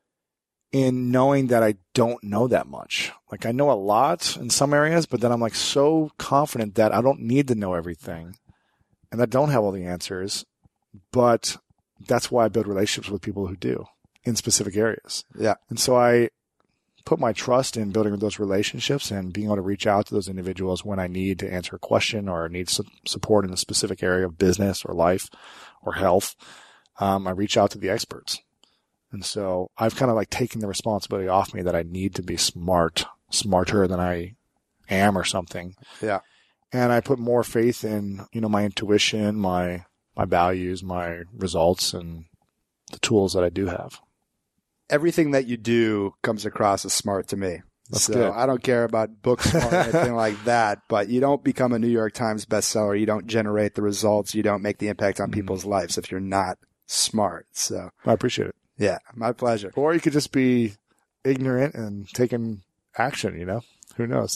in knowing that I don't know that much. Like I know a lot in some areas, but then I'm like so confident that I don't need to know everything and I don't have all the answers. But that's why I build relationships with people who do in specific areas. Yeah. And so I put my trust in building those relationships and being able to reach out to those individuals when I need to answer a question or need some support in a specific area of business or life or health. Um, I reach out to the experts. And so I've kind of like taken the responsibility off me that I need to be smart, smarter than I am or something. Yeah. And I put more faith in, you know, my intuition, my, my values, my results, and the tools that I do have. Everything that you do comes across as smart to me. That's so good. I don't care about book smart or anything like that, but you don't become a New York Times bestseller. You don't generate the results. You don't make the impact on people's mm-hmm. lives if you're not smart. So I appreciate it. Yeah, my pleasure. Or you could just be ignorant and taking action, you know? Who knows?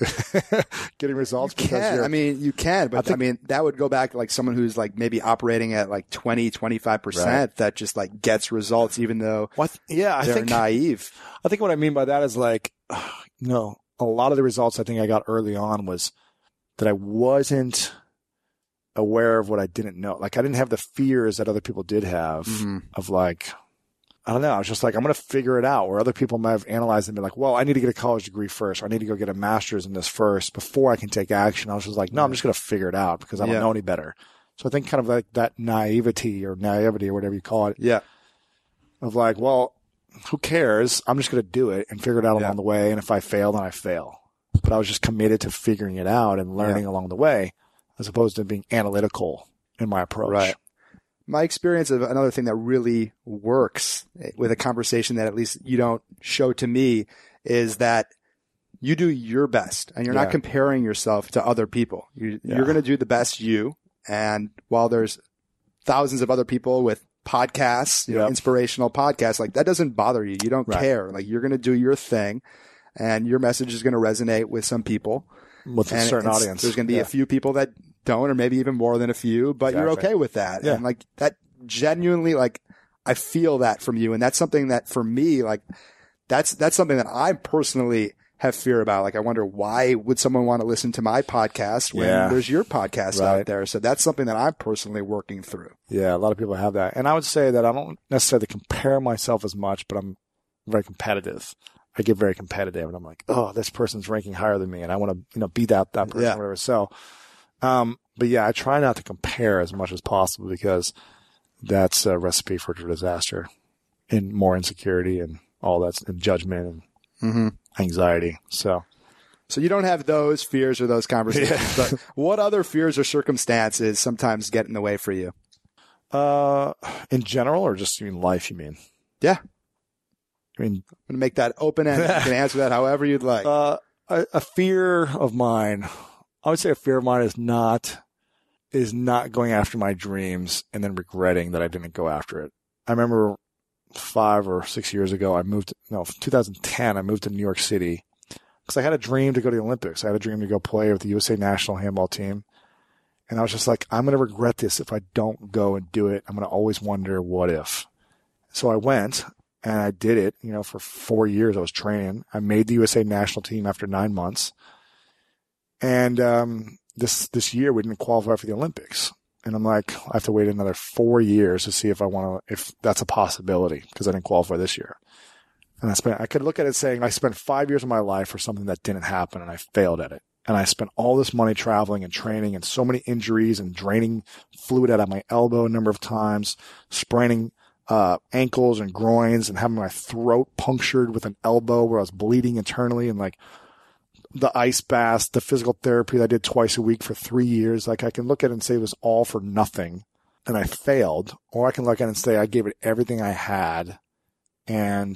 Getting results. You can. I mean, you can, but I, think, I mean, that would go back to like someone who's like maybe operating at like twenty, twenty-five percent right. that just like gets results even though what? Yeah, they're I think, naive. I think what I mean by that is like, you know, a lot of the results I think I got early on was that I wasn't aware of what I didn't know. Like I didn't have the fears that other people did have mm-hmm. of like, I don't know. I was just like, I'm going to figure it out, where other people might have analyzed and been like, well, I need to get a college degree first, or I need to go get a master's in this first before I can take action. I was just like, no, I'm just going to figure it out because I don't yeah. know any better. So I think kind of like that naivety or naivety or whatever you call it. Yeah. Of like, well, who cares? I'm just going to do it and figure it out yeah. along the way. And if I fail, then I fail. But I was just committed to figuring it out and learning yeah. along the way, as opposed to being analytical in my approach. Right. My experience of another thing that really works with a conversation that at least you don't show to me is that you do your best and you're yeah. not comparing yourself to other people. You, yeah. You're going to do the best you. And while there's thousands of other people with podcasts, you yep. know, inspirational podcasts, like that doesn't bother you. You don't right. care. Like you're going to do your thing and your message is going to resonate with some people. With a certain audience. There's going to be yeah. a few people that don't, or maybe even more than a few, but exactly. you're okay with that. Yeah. And like that genuinely, like I feel that from you. And that's something that for me, like that's, that's something that I personally have fear about. Like, I wonder, why would someone want to listen to my podcast when Yeah. there's your podcast Right. out there? So that's something that I'm personally working through. Yeah, a lot of people have that. And I would say that I don't necessarily compare myself as much, but I'm very competitive. I get very competitive, and I'm like, oh, this person's ranking higher than me, and I want to, you know, beat that, that person Yeah. or whatever. So, um, but yeah, I try not to compare as much as possible, because that's a recipe for disaster and more insecurity and all that, and judgment and Mm-hmm. anxiety. So, So you don't have those fears or those conversations, but what other fears or circumstances sometimes get in the way for you? uh, in general, or just in life, you mean? Yeah. I mean, I'm going to make that open-ended. You can answer that however you'd like. Uh, a, a fear of mine, I would say a fear of mine is not, is not going after my dreams and then regretting that I didn't go after it. I remember five or six years ago, I moved, no, two thousand ten, I moved to New York City because I had a dream to go to the Olympics. I had a dream to go play with the U S A national handball team. And I was just like, I'm going to regret this if I don't go and do it. I'm going to always wonder, what if? So I went. And I did it, you know, for four years. I was training. I made the U S A national team after nine months. And um, this this year we didn't qualify for the Olympics. And I'm like, I have to wait another four years to see if I want to, if that's a possibility, because I didn't qualify this year. And I spent, I could look at it saying, I spent five years of my life for something that didn't happen, and I failed at it. And I spent all this money traveling and training, and so many injuries, and draining fluid out of my elbow a number of times, spraining Uh, ankles and groins, and having my throat punctured with an elbow where I was bleeding internally, and like the ice baths, the physical therapy that I did twice a week for three years. Like, I can look at it and say it was all for nothing and I failed, or I can look at it and say I gave it everything I had, and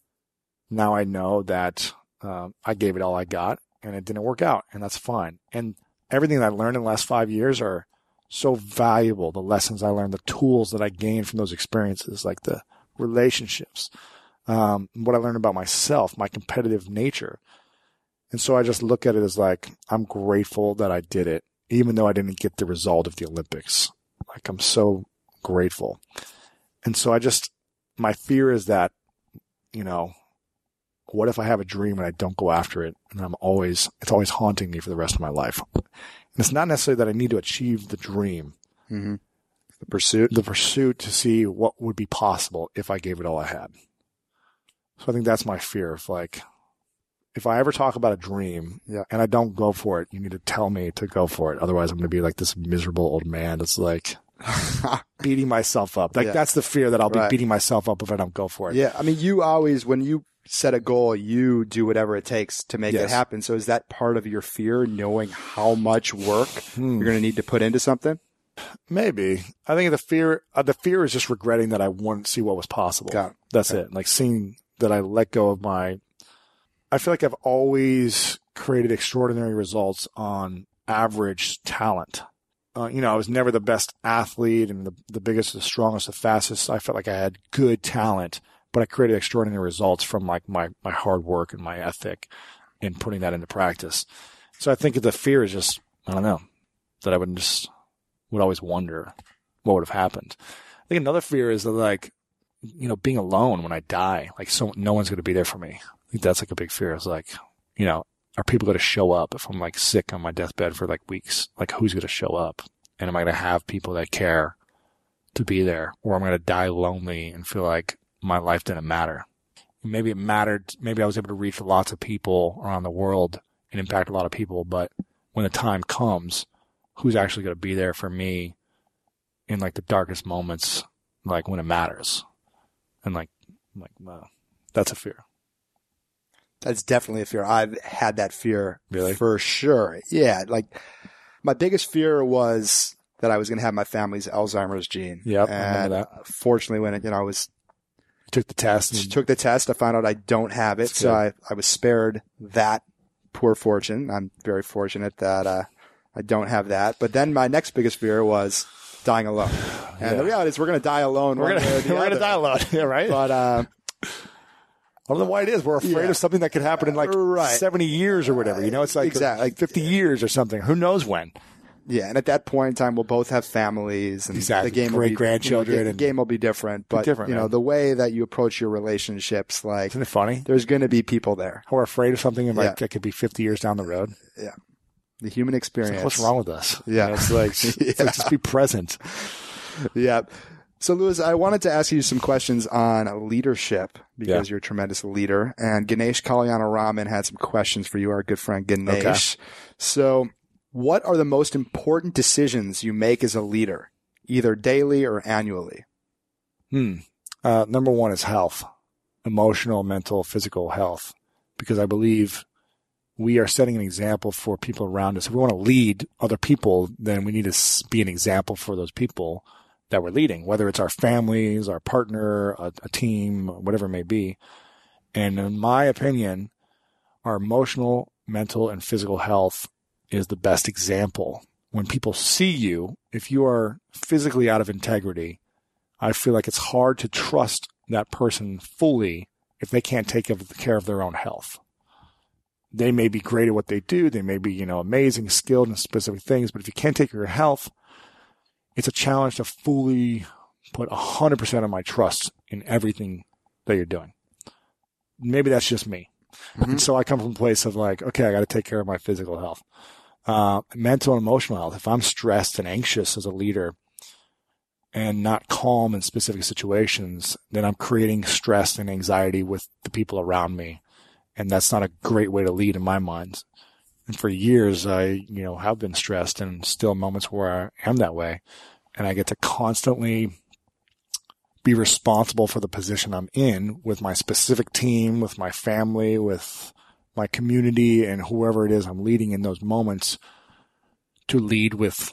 now I know that um, I gave it all I got and it didn't work out, and that's fine. And everything that I learned in the last five years are so valuable. The lessons I learned, the tools that I gained from those experiences, like the relationships, um, what I learned about myself, my competitive nature. And so I just look at it as like, I'm grateful that I did it, even though I didn't get the result of the Olympics. Like, I'm so grateful. And so I just, my fear is that, you know, what if I have a dream and I don't go after it? And I'm always, it's always haunting me for the rest of my life. And it's not necessarily that I need to achieve the dream, Mm-hmm. The pursuit. the pursuit to see what would be possible if I gave it all I had. So I think that's my fear of, like, if I ever talk about a dream Yeah. and I don't go for it, you need to tell me to go for it. Otherwise, I'm going to be like this miserable old man that's like beating myself up. Like, Yeah. that's the fear, that I'll be Right. beating myself up if I don't go for it. Yeah. I mean, you always, when you set a goal, you do whatever it takes to make it Yes. happen. So is that part of your fear, knowing how much work Hmm. you're going to need to put into something? Maybe. I think the fear, uh, the fear is just regretting that I wouldn't see what was possible. Got it. That's Okay. it. Like, seeing that I let go of my, I feel like I've always created extraordinary results on average talent. Uh, you know, I was never the best athlete and the, the biggest, the strongest, the fastest. I felt like I had good talent, but I created extraordinary results from like my, my hard work and my ethic in putting that into practice. So I think the fear is just, I don't know, that I would just, would always wonder what would have happened. I think another fear is that, like, you know, being alone when I die, like, so no one's going to be there for me. I think that's like a big fear. It's like, you know, are people going to show up if I'm like sick on my deathbed for like weeks? Like, who's going to show up? And am I going to have people that care to be there? Or am I going to die lonely and feel like my life didn't matter? Maybe it mattered. Maybe I was able to reach lots of people around the world and impact a lot of people. But when the time comes, who's actually going to be there for me in like the darkest moments, like when it matters? And like, like, uh, that's a fear. That's definitely a fear. I've had that fear. Really? For sure. Yeah. Like, my biggest fear was that I was going to have my family's Alzheimer's gene. Yep, I And remember that. fortunately, when it, you know, I was You took the test. And, took the test, I found out I don't have it. That's So good. I, I was spared that poor fortune. I'm very fortunate that, uh, I don't have that. But then my next biggest fear was dying alone. And Yeah. the reality is we're going to die alone. we're one way or going the to, we're going to other. die alone. Yeah, right? But, uh, I don't know why it is. We're afraid Yeah. of something that could happen in like Right. seventy years or whatever. You know, it's like Exactly. like fifty years or something. Who knows when? Yeah, and at that point in time, we'll both have families, and Exactly. the game will Great be, grandchildren You know, the and- game will be different, but different, you know man. the way that you approach your relationships, like Isn't it funny? there's going to be people there. How we're afraid of something and like Yeah. that could be fifty years down the road. Yeah, the human It's experience. like, what's wrong with us? Yeah. You know, it's like, it's like just be present. Yeah. So, Louis, I wanted to ask you some questions on leadership because Yeah. you're a tremendous leader. And Ganesh Kalyanaraman had some questions for you, our good friend Ganesh. So, what are the most important decisions you make as a leader, either daily or annually? Hmm. Uh, number one is health, emotional, mental, physical health, because I believe we are setting an example for people around us. If we want to lead other people, then we need to s- be an example for those people that we're leading, whether it's our families, our partner, a, a team, whatever it may be. And in my opinion, our emotional, mental, and physical health is the best example. When people see you, if you are physically out of integrity, I feel like it's hard to trust that person fully if they can't take care of their own health. They may be great at what they do. They may be, you know, amazing, skilled in specific things. But if you can't take care of your health, it's a challenge to fully put one hundred percent of my trust in everything that you're doing. Maybe that's just me. Mm-hmm. And so I come from a place of like, okay, I got to take care of my physical health. Uh, mental and emotional health. If I'm stressed and anxious as a leader and not calm in specific situations, then I'm creating stress and anxiety with the people around me. And that's not a great way to lead in my mind. And for years, I, you know, have been stressed and still moments where I am that way. And I get to constantly be responsible for the position I'm in with my specific team, with my family, with my community, and whoever it is I'm leading in those moments, to lead with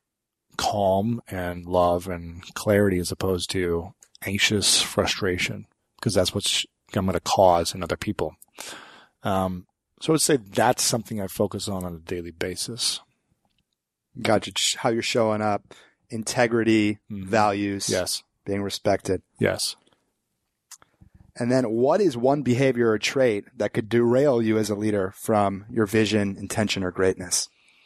calm and love and clarity as opposed to anxious frustration, because that's what I'm going to cause in other people. Um, so I would say that's something I focus on on a daily basis. Gotcha. Just how you're showing up, integrity, Mhm. values, Yes. being respected. Yes. And then what is one behavior or trait that could derail you as a leader from your vision, intention, or greatness?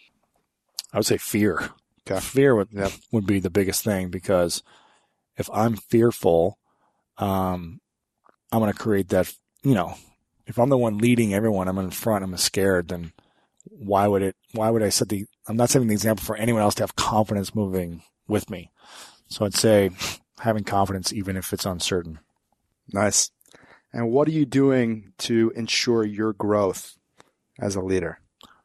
I would say fear. Okay. Fear would, would be the biggest thing, because if I'm fearful, um, I'm going to create that, you know, if I'm the one leading everyone, I'm in front, I'm scared, then why would it, why would I set the, I'm not setting the example for anyone else to have confidence moving with me. So I'd say having confidence, even if it's uncertain. Nice. And what are you doing to ensure your growth as a leader?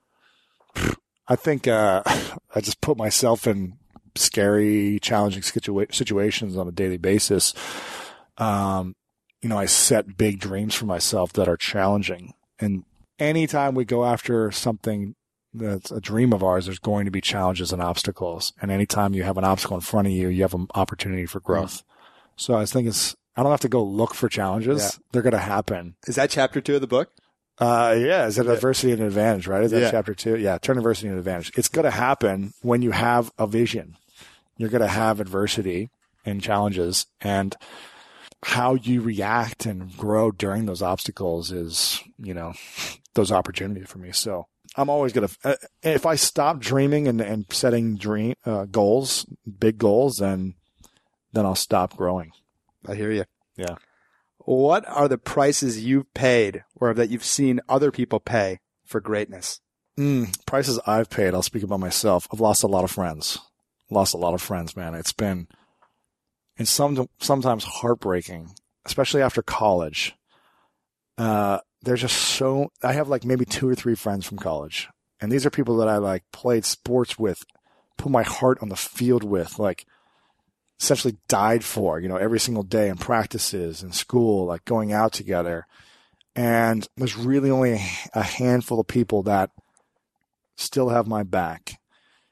I think, uh, I just put myself in scary, challenging situa- situations on a daily basis. Um, you know, I set big dreams for myself that are challenging. And anytime we go after something that's a dream of ours, there's going to be challenges and obstacles. And anytime you have an obstacle in front of you, you have an opportunity for growth. Mm-hmm. So I think it's, I don't have to go look for challenges. Yeah. They're going to happen. Is that chapter two of the book? Uh, yeah. Is it yeah. adversity and advantage, right? Is that yeah. chapter two? Yeah. Turn adversity into advantage. It's going to happen when you have a vision. You're going to have adversity and challenges, and how you react and grow during those obstacles is, you know, those opportunities for me. So I'm always going to, uh, if I stop dreaming and, and setting dream, uh, goals, big goals, then, then I'll stop growing. I hear you. Yeah. What are the prices you've paid or that you've seen other people pay for greatness? Mm, prices I've paid. I'll speak about myself. I've lost a lot of friends, lost a lot of friends, man. It's been, it's some, sometimes heartbreaking, especially after college. Uh, there's just so, I have like maybe two or three friends from college, and these are people that I like played sports with, put my heart on the field with, like essentially died for, you know, every single day in practices and school, like going out together. And there's really only a handful of people that still have my back.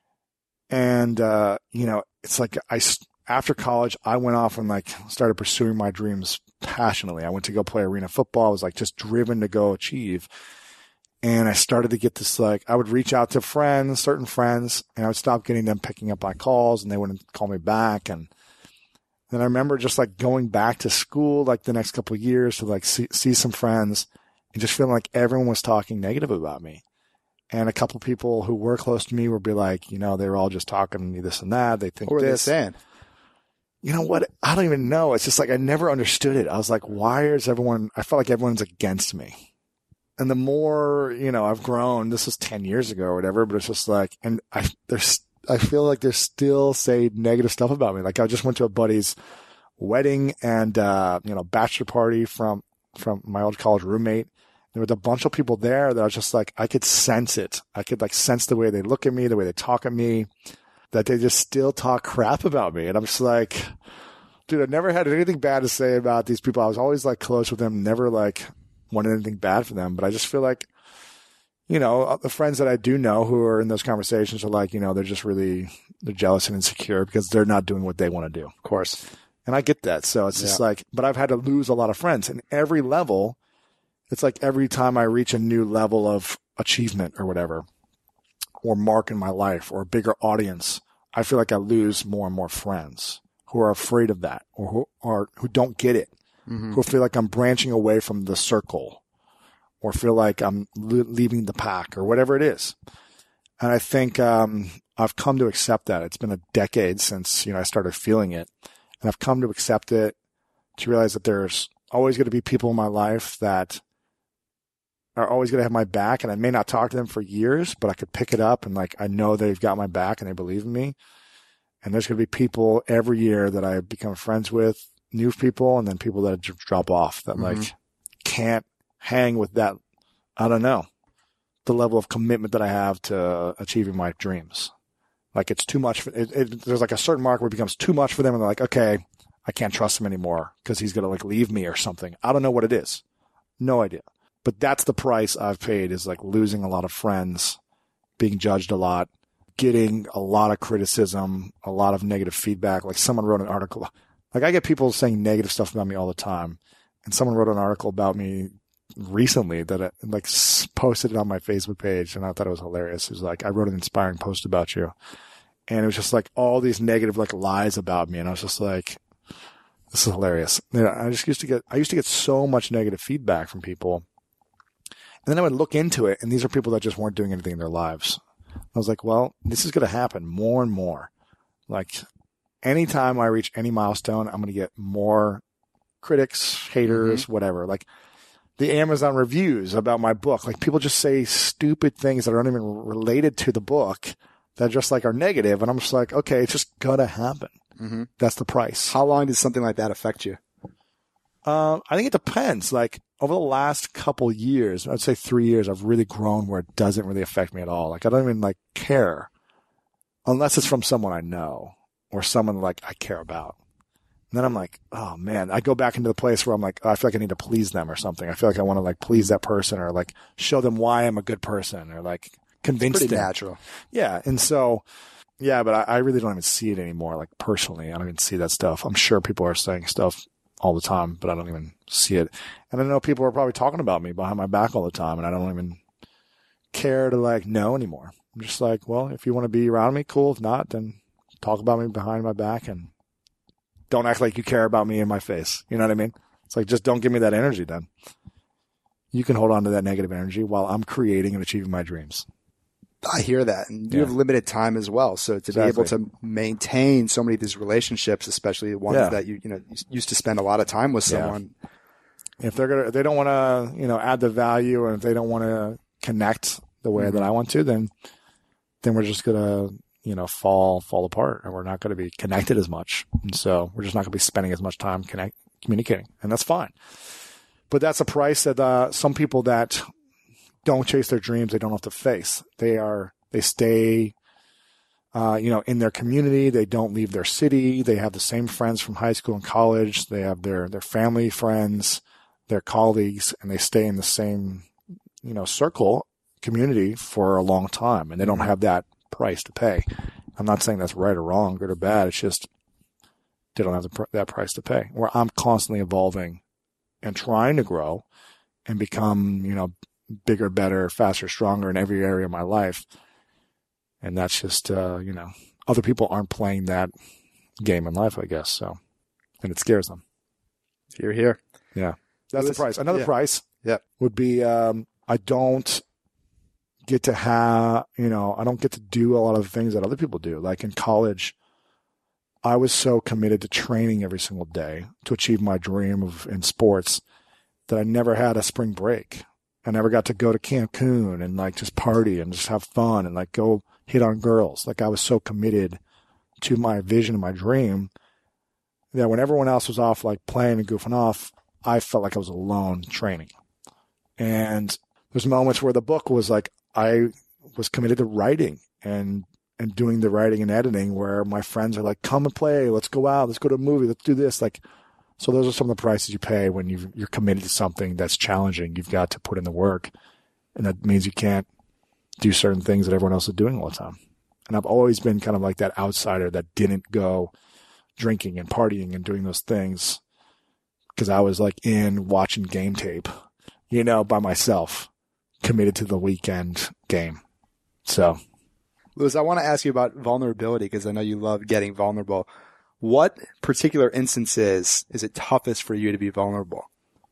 And, uh, you know, it's like I, after college, I went off and like started pursuing my dreams passionately. I went to go play arena football. I was like just driven to go achieve. And I started to get this, like, I would reach out to friends, certain friends, and I would stop getting them picking up my calls, and they wouldn't call me back. And then I remember just like going back to school, like the next couple of years to like see, see some friends, and just feeling like everyone was talking negative about me. And a couple people who were close to me would be like, you know, they were all just talking to me this and that. They think What were this. they saying? You know what? I don't even know. It's just like I never understood it. I was like, why is everyone – I felt like everyone's against me. And the more, you know, I've grown – this was ten years ago or whatever, but it's just like – and I there's I feel like they're still saying negative stuff about me. Like I just went to a buddy's wedding and, uh, you know, bachelor party from, from my old college roommate. There was a bunch of people there that I was just like, I could sense it. I could like sense the way they look at me, the way they talk at me, that they just still talk crap about me. And I'm just like, dude, I never had anything bad to say about these people. I was always like close with them, never like wanted anything bad for them. But I just feel like, you know, the friends that I do know who are in those conversations are like, you know, they're just really, they're jealous and insecure because they're not doing what they want to do. Of course. And I get that. So it's just yeah. like, but I've had to lose a lot of friends. And every level, it's like every time I reach a new level of achievement or whatever, or mark in my life or a bigger audience, I feel like I lose more and more friends who are afraid of that or who are, who don't get it, mm-hmm. who feel like I'm branching away from the circle or feel like I'm le- leaving the pack or whatever it is. And I think, um, I've come to accept that. It's been a decade since, you know, I started feeling it, and I've come to accept it, to realize that there's always going to be people in my life that are always going to have my back, and I may not talk to them for years, but I could pick it up and like, I know they've got my back and they believe in me. And there's going to be people every year that I become friends with, new people, and then people that drop off that mm-hmm. like can't hang with that. I don't know, the level of commitment that I have to achieving my dreams. Like it's too much. For, it, it, there's like a certain mark where it becomes too much for them. And they're like, okay, I can't trust him anymore because he's going to like leave me or something. I don't know what it is. No idea. But that's the price I've paid, is like losing a lot of friends, being judged a lot, getting a lot of criticism, a lot of negative feedback. Like someone wrote an article. Like I get people saying negative stuff about me all the time. And someone wrote an article about me recently that I, like posted it on my Facebook page. And I thought it was hilarious. It was like, I wrote an inspiring post about you. And it was just like all these negative like lies about me. And I was just like, this is hilarious. You know, I just used to get, I used to get so much negative feedback from people. And then I would look into it, and these are people that just weren't doing anything in their lives. I was like, well, this is going to happen more and more. Like anytime I reach any milestone, I'm going to get more critics, haters, mm-hmm. whatever. Like the Amazon reviews about my book, like people just say stupid things that aren't even related to the book that just like are negative. And I'm just like, okay, it's just going to happen. Mm-hmm. That's the price. How long did something like that affect you? Um, I think it depends. Like over the last couple years, I'd say three years, I've really grown where it doesn't really affect me at all. Like I don't even like care unless it's from someone I know or someone like I care about. And then I'm like, oh man, I go back into the place where I'm like, oh, I feel like I need to please them or something. I feel like I want to like please that person or like show them why I'm a good person or like convince it's pretty them. Natural. Yeah. And so, yeah, but I, I really don't even see it anymore. Like personally, I don't even see that stuff. I'm sure people are saying stuff all the time, but I don't even see it. And I know people are probably talking about me behind my back all the time, and I don't even care to like know anymore. I'm just like, well, if you want to be around me, cool. If not, then talk about me behind my back and don't act like you care about me in my face. You know what I mean? It's like, just don't give me that energy then. You can hold on to that negative energy while I'm creating and achieving my dreams. I hear that. And you Yeah. have limited time as well. So to Exactly. be able to maintain so many of these relationships, especially the ones Yeah. that you, you know, used to spend a lot of time with Yeah. someone. If they're gonna, if they don't want to, you know, add the value, or if they don't want to connect the way mm-hmm. that I want to, then, then we're just gonna, you know, fall, fall apart, and we're not going to be connected as much. And so we're just not going to be spending as much time connect, communicating, and that's fine. But that's a price that uh, some people that don't chase their dreams, they don't have to face. They are, they stay, uh, you know, in their community. They don't leave their city. They have the same friends from high school and college. They have their, their family friends, their colleagues, and they stay in the same, you know, circle, community for a long time. And they don't have that price to pay. I'm not saying that's right or wrong, good or bad. It's just they don't have the, that price to pay. Where I'm constantly evolving and trying to grow and become, you know, bigger, better, faster, stronger in every area of my life. And that's just, uh, you know, other people aren't playing that game in life, I guess. So, and it scares them. You're here. Yeah. That's the price. Another yeah. price yeah. would be, um, I don't get to have, you know, I don't get to do a lot of the things that other people do. Like in college, I was so committed to training every single day to achieve my dream of in sports that I never had a spring break. I never got to go to Cancun and like just party and just have fun and like go hit on girls. Like I was so committed to my vision and my dream that when everyone else was off like playing and goofing off, I felt like I was alone training. And there's moments where the book was like, I was committed to writing and and doing the writing and editing where my friends are like, come and play, let's go out, let's go to a movie, let's do this. Like, so those are some of the prices you pay when you've, you're committed to something that's challenging. You've got to put in the work, and that means you can't do certain things that everyone else is doing all the time. And I've always been kind of like that outsider that didn't go drinking and partying and doing those things because I was like in watching game tape, you know, by myself, committed to the weekend game. So, Lewis, I want to ask you about vulnerability because I know you love getting vulnerable. What particular instances is it toughest for you to be vulnerable?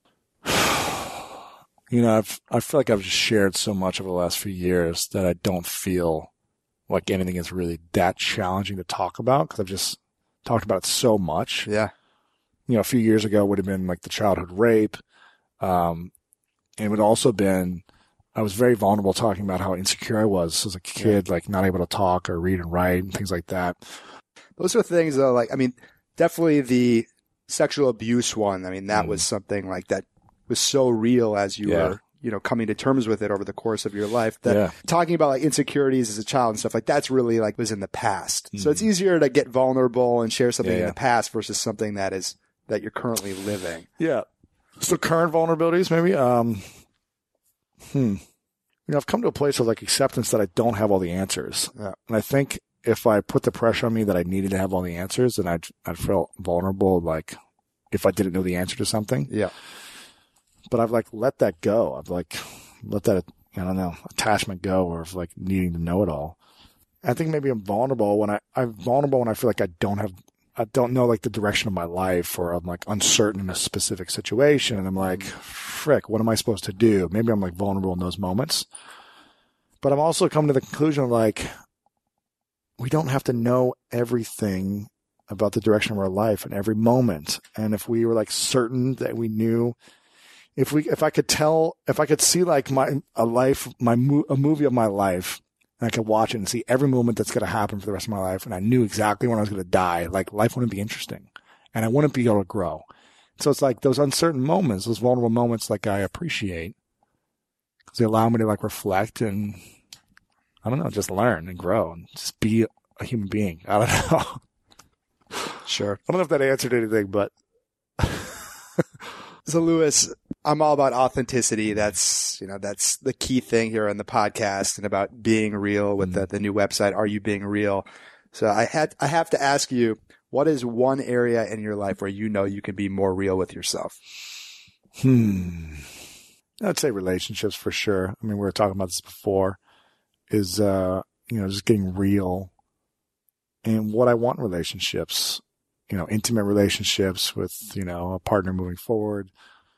You know, I've, I feel like I've just shared so much over the last few years that I don't feel like anything is really that challenging to talk about because I've just talked about it so much. Yeah. You know, a few years ago would have been like the childhood rape. Um, and it would also been, I was very vulnerable talking about how insecure I was as a kid, yeah. like not able to talk or read and write and things like that. Those are things though, like, I mean, definitely the sexual abuse one. I mean, that mm. was something like that was so real as you yeah. were, you know, coming to terms with it over the course of your life that yeah. talking about like insecurities as a child and stuff like that's really like was in the past. Mm. So it's easier to get vulnerable and share something yeah, yeah. in the past versus something that is, that you're currently living. Yeah. So current vulnerabilities, maybe, um, hmm. You know, I've come to a place of like acceptance that I don't have all the answers. Yeah. And I think if I put the pressure on me that I needed to have all the answers, then I'd, I'd feel vulnerable, like if I didn't know the answer to something. Yeah. But I've like let that go. I've like let that, I don't know, attachment go or of like needing to know it all. I think maybe I'm vulnerable when I, I'm vulnerable when I feel like I don't have, I don't know like the direction of my life or I'm like uncertain in a specific situation. And I'm like, frick, what am I supposed to do? Maybe I'm like vulnerable in those moments. But I'm also coming to the conclusion of like, we don't have to know everything about the direction of our life in every moment. And if we were like certain that we knew, if we, if I could tell, if I could see like my, a life, my, mo- a movie of my life, and I could watch it and see every moment that's going to happen for the rest of my life. And I knew exactly when I was going to die. Like life wouldn't be interesting and I wouldn't be able to grow. So it's like those uncertain moments, those vulnerable moments, like I appreciate because they allow me to like reflect and I don't know, just learn and grow and just be a human being. I don't know. Sure. I don't know if that answered anything, but. So Lewis, I'm all about authenticity. That's, you know, that's the key thing here on the podcast and about being real with the, the new website. Are you being real? So I had, I have to ask you, what is one area in your life where you know you can be more real with yourself? Hmm. I'd say relationships for sure. I mean, we were talking about this before is, uh, you know, just getting real and what I want in relationships. You know, intimate relationships with, you know, a partner moving forward.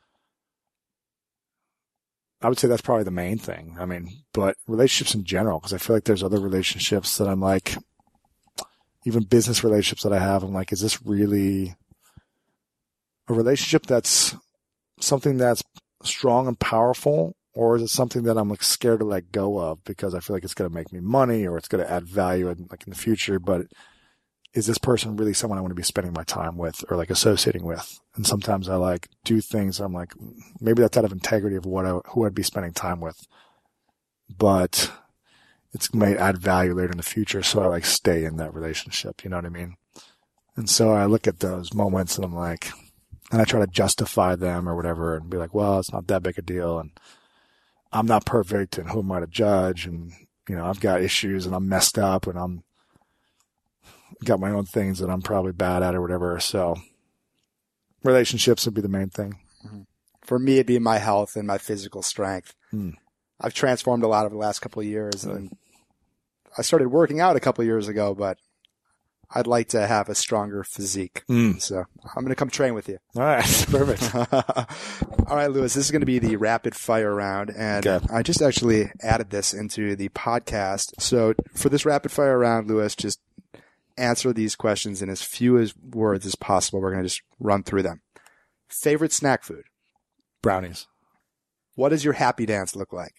I would say that's probably the main thing. I mean, but relationships in general, because I feel like there's other relationships that I'm like, even business relationships that I have, I'm like, is this really a relationship that's something that's strong and powerful? Or is it something that I'm like scared to let go of because I feel like it's going to make me money or it's going to add value in, like in the future, but is this person really someone I want to be spending my time with or like associating with? And sometimes I like do things. I'm like, maybe that's out of integrity of what I, who I'd be spending time with, but it's may add value later in the future. So I like stay in that relationship. You know what I mean? And so I look at those moments and I'm like, and I try to justify them or whatever and be like, well, it's not that big a deal. And I'm not perfect and who am I to judge? And, you know, I've got issues and I'm messed up and I'm, got my own things that I'm probably bad at or whatever. So relationships would be the main thing. Mm-hmm. For me, it'd be my health and my physical strength. Mm. I've transformed a lot over the last couple of years. Mm. And I started working out a couple of years ago, but I'd like to have a stronger physique. Mm. So I'm going to come train with you. All right. Perfect. All right, Lewis, this is going to be the rapid fire round. And Okay. I just actually added this into the podcast. So for this rapid fire round, Lewis, just answer these questions in as few as words as possible. We're going to just run through them. Favorite snack food? Brownies. What does your happy dance look like?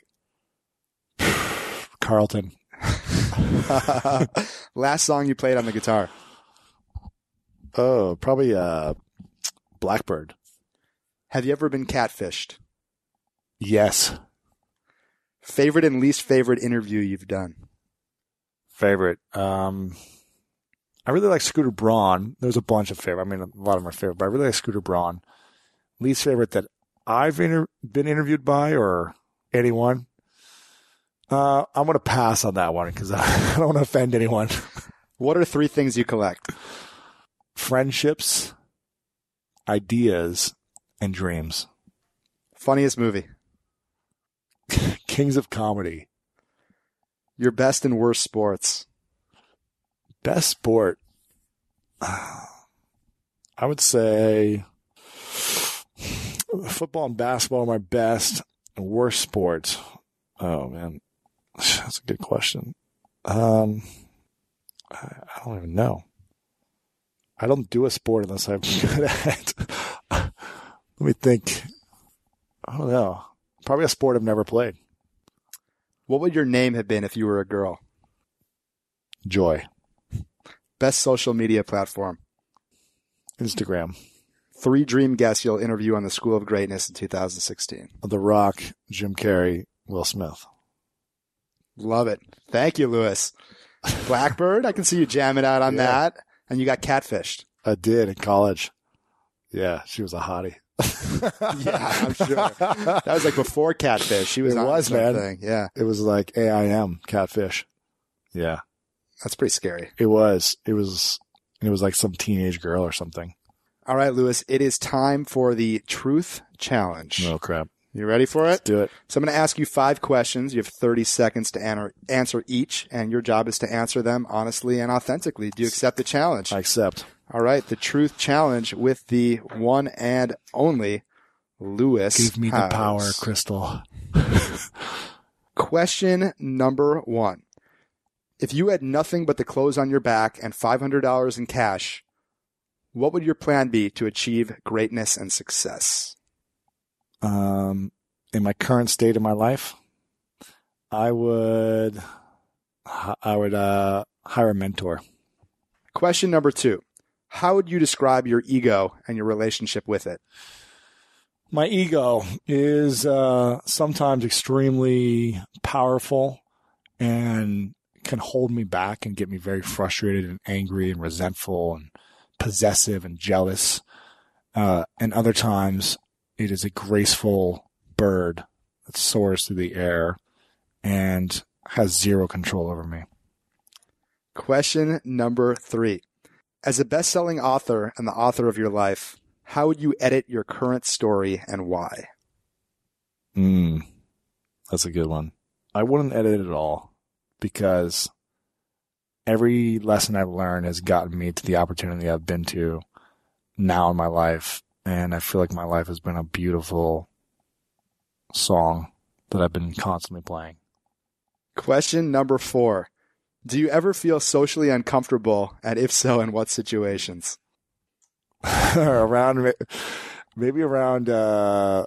Carlton. Last song you played on the guitar? Oh, probably uh, Blackbird. Have you ever been catfished? Yes. Favorite and least favorite interview you've done? Favorite. Um, I really like Scooter Braun. There's a bunch of favorite. I mean, a lot of them are favorite, but I really like Scooter Braun. Least favorite that I've inter- been interviewed by or anyone? Uh, I'm going to pass on that one because I don't want to offend anyone. What are three things you collect? Friendships, ideas, and dreams. Funniest movie? Kings of Comedy. Your best and worst sports? Best sport. I would say football and basketball are my best. Worst sports. Oh, man. That's a good question. Um, I, I don't even know. I don't do a sport unless I'm good at it. Let me think. I don't know. Probably a sport I've never played. What would your name have been if you were a girl? Joy. Best social media platform? Instagram. Three dream guests you'll interview on the School of Greatness in two thousand sixteen. The Rock, Jim Carrey, Will Smith. Love it. Thank you, Lewis. Blackbird, I can see you jamming out on Yeah. that. And you got catfished. I did in college. Yeah, she was a hottie. Yeah, I'm sure. That was like before Catfish. She was It on was, man. something. Yeah, It was like A I M, catfish. Yeah, that's pretty scary. it was. It was. It was like some teenage girl or something. All right, Lewis, it is time for the Truth Challenge. Oh, crap. You ready for it? Let's do it. So I'm going to ask you five questions. You have thirty seconds to an- answer each, and your job is to answer them honestly and authentically. Do you accept the challenge? I accept. All right, the Truth Challenge with the one and only Lewis Give me the Howes. power, Crystal. Question number one. If you had nothing but the clothes on your back and five hundred dollars in cash, what would your plan be to achieve greatness and success? Um, in my current state of my life, I would, I would uh, hire a mentor. Question number two. How would you describe your ego and your relationship with it? My ego is uh, sometimes extremely powerful and can hold me back and get me very frustrated and angry and resentful and possessive and jealous. Uh, and other times it is a graceful bird that soars through the air and has zero control over me. Question number three. As a best-selling author and the author of your life, how would you edit your current story and why? Mm, that's a good one. I wouldn't edit it at all because every lesson I've learned has gotten me to the opportunity I've been to now in my life. And I feel like my life has been a beautiful song that I've been constantly playing. Question number four. Do you ever feel socially uncomfortable, and if so, in what situations? around, maybe around uh,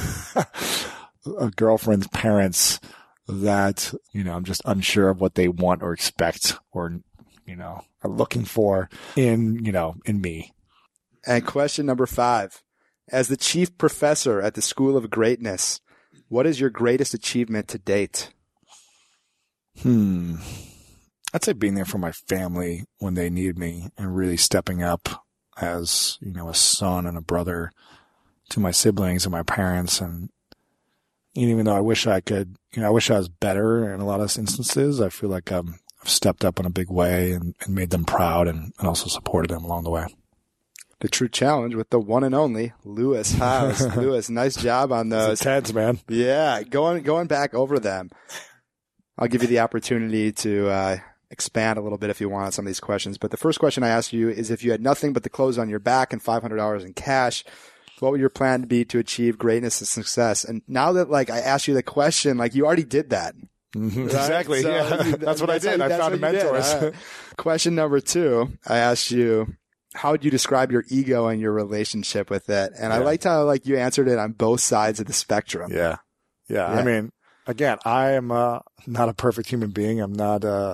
a girlfriend's parents that, you know, I'm just unsure of what they want or expect or, you know, are looking for in, you know, in me. And question number five. As the chief professor at the School of Greatness, what is your greatest achievement to date? Hmm. I'd say being there for my family when they needed me and really stepping up as, you know, a son and a brother to my siblings and my parents. And even though I wish I could, you know, I wish I was better in a lot of instances, I feel like um, I've stepped up in a big way and, and made them proud and, and also supported them along the way. The True Challenge with the one and only Lewis Howes. Lewis, nice job on those. It's intense, man. Yeah, going going back over them. I'll give you the opportunity to uh, expand a little bit if you want on some of these questions. But the first question I asked you is, if you had nothing but the clothes on your back and five hundred dollars in cash, what would your plan be to achieve greatness and success? And now that like I asked you the question, like you already did that. Mm-hmm. Right? Exactly. So, yeah. That's, that's what I did. You, I found a mentor. Right. Question number two, I asked you, how would you describe your ego and your relationship with it? And yeah. I liked how like you answered it on both sides of the spectrum. Yeah. Yeah. yeah. I mean, again, I am uh, not a perfect human being. I'm not, uh,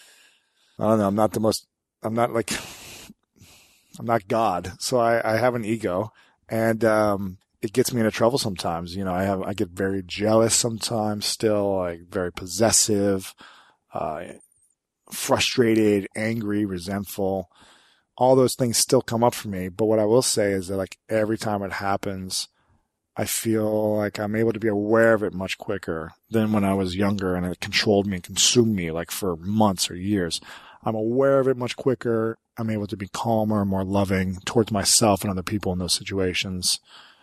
I don't know. I'm not the most, I'm not like, I'm not God. So I, I have an ego, and, um, it gets me into trouble sometimes. You know, I have, I get very jealous sometimes still, like very possessive, uh, frustrated, angry, resentful. All those things still come up for me. But what I will say is that like every time it happens, I feel like I'm able to be aware of it much quicker than when I was younger and it controlled me and consumed me like for months or years. I'm aware of it much quicker. I'm able to be calmer and more loving towards myself and other people in those situations.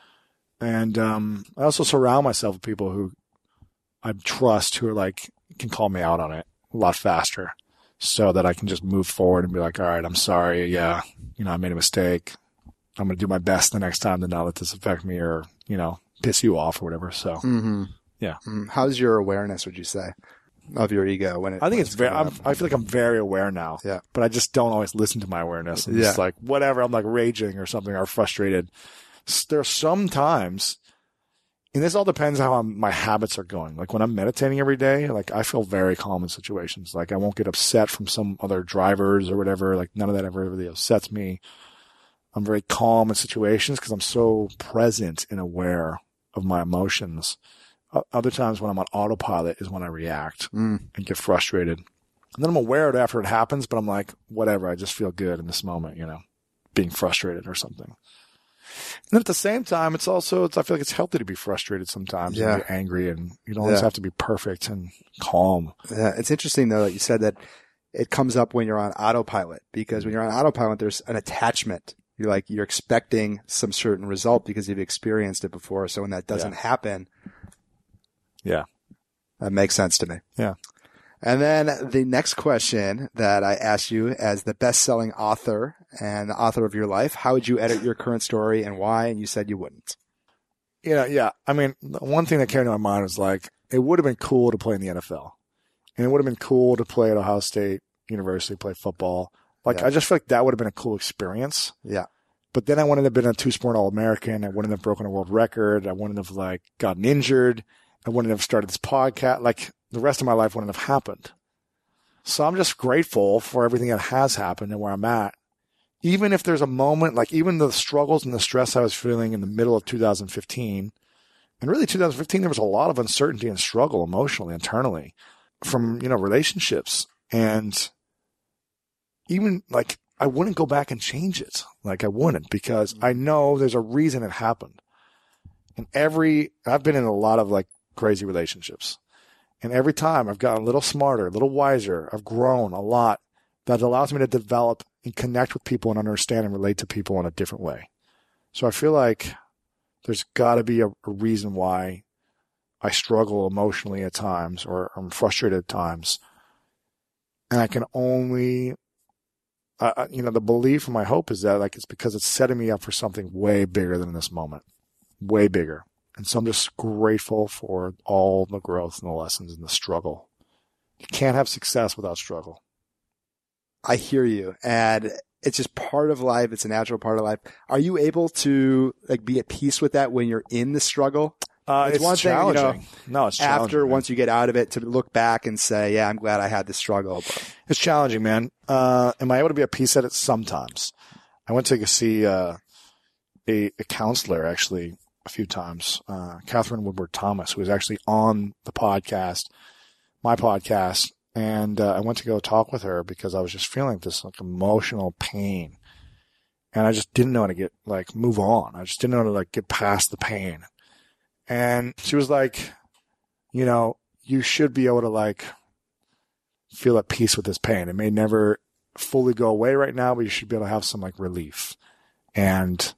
And um, I also surround myself with people who I trust, who are like, can call me out on it a lot faster, so that I can just move forward and be like, all right, I'm sorry. Yeah, you know, I made a mistake. I'm going to do my best the next time to not let this affect me or, you know, piss you off or whatever. So, mm-hmm. yeah. How's your awareness, would you say, of your ego? When it, I think when it's very, I'm, I feel like I'm very aware now. Yeah. But I just don't always listen to my awareness. I'm yeah. just like, whatever, I'm like raging or something or frustrated. There are some times, and this all depends how I'm, my habits are going. Like when I'm meditating every day, like I feel very calm in situations. Like I won't get upset from some other drivers or whatever. Like none of that ever really upsets me. I'm very calm in situations because I'm so present and aware of my emotions. Other times when I'm on autopilot is when I react mm. and get frustrated. And then I'm aware of it after it happens, but I'm like, whatever, I just feel good in this moment, you know, being frustrated or something. And then at the same time, it's also, it's, I feel like it's healthy to be frustrated sometimes yeah. and get angry, and you don't always yeah. have to be perfect and calm. Yeah. It's interesting though that you said that it comes up when you're on autopilot, because when you're on autopilot, there's an attachment. You're like, you're expecting some certain result because you've experienced it before. So when that doesn't yeah. happen, yeah, that makes sense to me. Yeah. And then the next question that I asked you, as the best-selling author and the author of your life, how would you edit your current story and why? And you said you wouldn't. Yeah, yeah. I mean, the one thing that came to my mind was like, it would have been cool to play in the N F L. And it would have been cool to play at Ohio State University, play football. Like, yeah. I just feel like that would have been a cool experience. Yeah. But then I wouldn't have been a two-sport All-American. I wouldn't have broken a world record. I wouldn't have, like, gotten injured. I wouldn't have started this podcast. Like, the rest of my life wouldn't have happened. So I'm just grateful for everything that has happened and where I'm at. Even if there's a moment, like even the struggles and the stress I was feeling in the middle of two thousand fifteen, and really two thousand fifteen, there was a lot of uncertainty and struggle emotionally, internally, from, you know, relationships. And even like, I wouldn't go back and change it. Like I wouldn't, because I know there's a reason it happened. And every, I've been in a lot of like crazy relationships. And every time I've gotten a little smarter, a little wiser. I've grown a lot. That allows me to develop and connect with people and understand and relate to people in a different way. So I feel like there's got to be a, a reason why I struggle emotionally at times, or I'm frustrated at times. And I can only, uh, you know, the belief and my hope is that like it's because it's setting me up for something way bigger than this moment. Way bigger. And so I'm just grateful for all the growth and the lessons and the struggle. You can't have success without struggle. I hear you. And it's just part of life. It's a natural part of life. Are you able to like be at peace with that when you're in the struggle? Uh, it's, it's one challenging. thing, you know, no, it's after man. once you get out of it, to look back and say, yeah, I'm glad I had this struggle. But it's challenging, man. Uh, am I able to be at peace at it? Sometimes. I went to go see uh, a, a counselor actually a few times, uh, Catherine Woodward Thomas, who was actually on the podcast, my podcast. And uh, I went to go talk with her because I was just feeling this like emotional pain. And I just didn't know how to get, like, move on. I just didn't know how to, like, get past the pain. And she was like, you know, you should be able to, like, feel at peace with this pain. It may never fully go away right now, but you should be able to have some, like, relief. And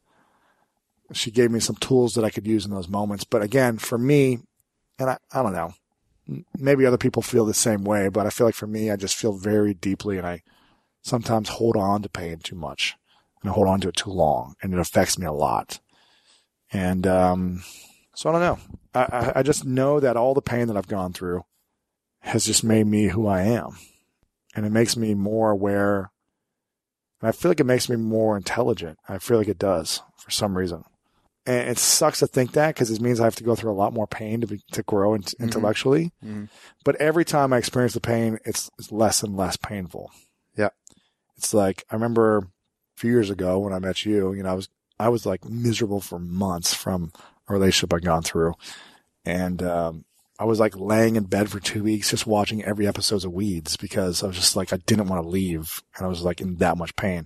she gave me some tools that I could use in those moments. But again, for me, and I, I don't know, maybe other people feel the same way, but I feel like for me, I just feel very deeply, and I sometimes hold on to pain too much, and I hold on to it too long, and it affects me a lot. And um, so I don't know. I, I just know that all the pain that I've gone through has just made me who I am, and it makes me more aware. And I feel like it makes me more intelligent. I feel like it does for some reason. And it sucks to think that because it means I have to go through a lot more pain to be, to grow in, mm-hmm. intellectually. Mm-hmm. But every time I experience the pain, it's, it's less and less painful. Yeah. It's like, I remember a few years ago when I met you, you know, I was, I was like miserable for months from a relationship I'd gone through. And, um, I was like laying in bed for two weeks just watching every episode of Weeds because I was just like, I didn't want to leave. And I was like in that much pain.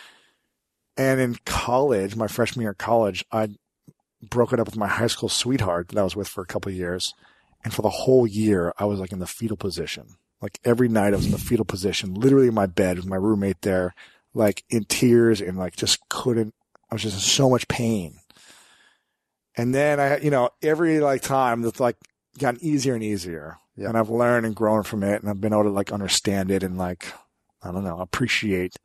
And in college, my freshman year of college, I'd broken up with my high school sweetheart that I was with for a couple of years. And for the whole year, I was like in the fetal position. Like every night I was in the fetal position, literally in my bed with my roommate there, like in tears and like just couldn't, I was just in so much pain. And then I, you know, every like time that's like gotten easier and easier. Yeah. And I've learned and grown from it and I've been able to like understand it and like, I don't know, appreciate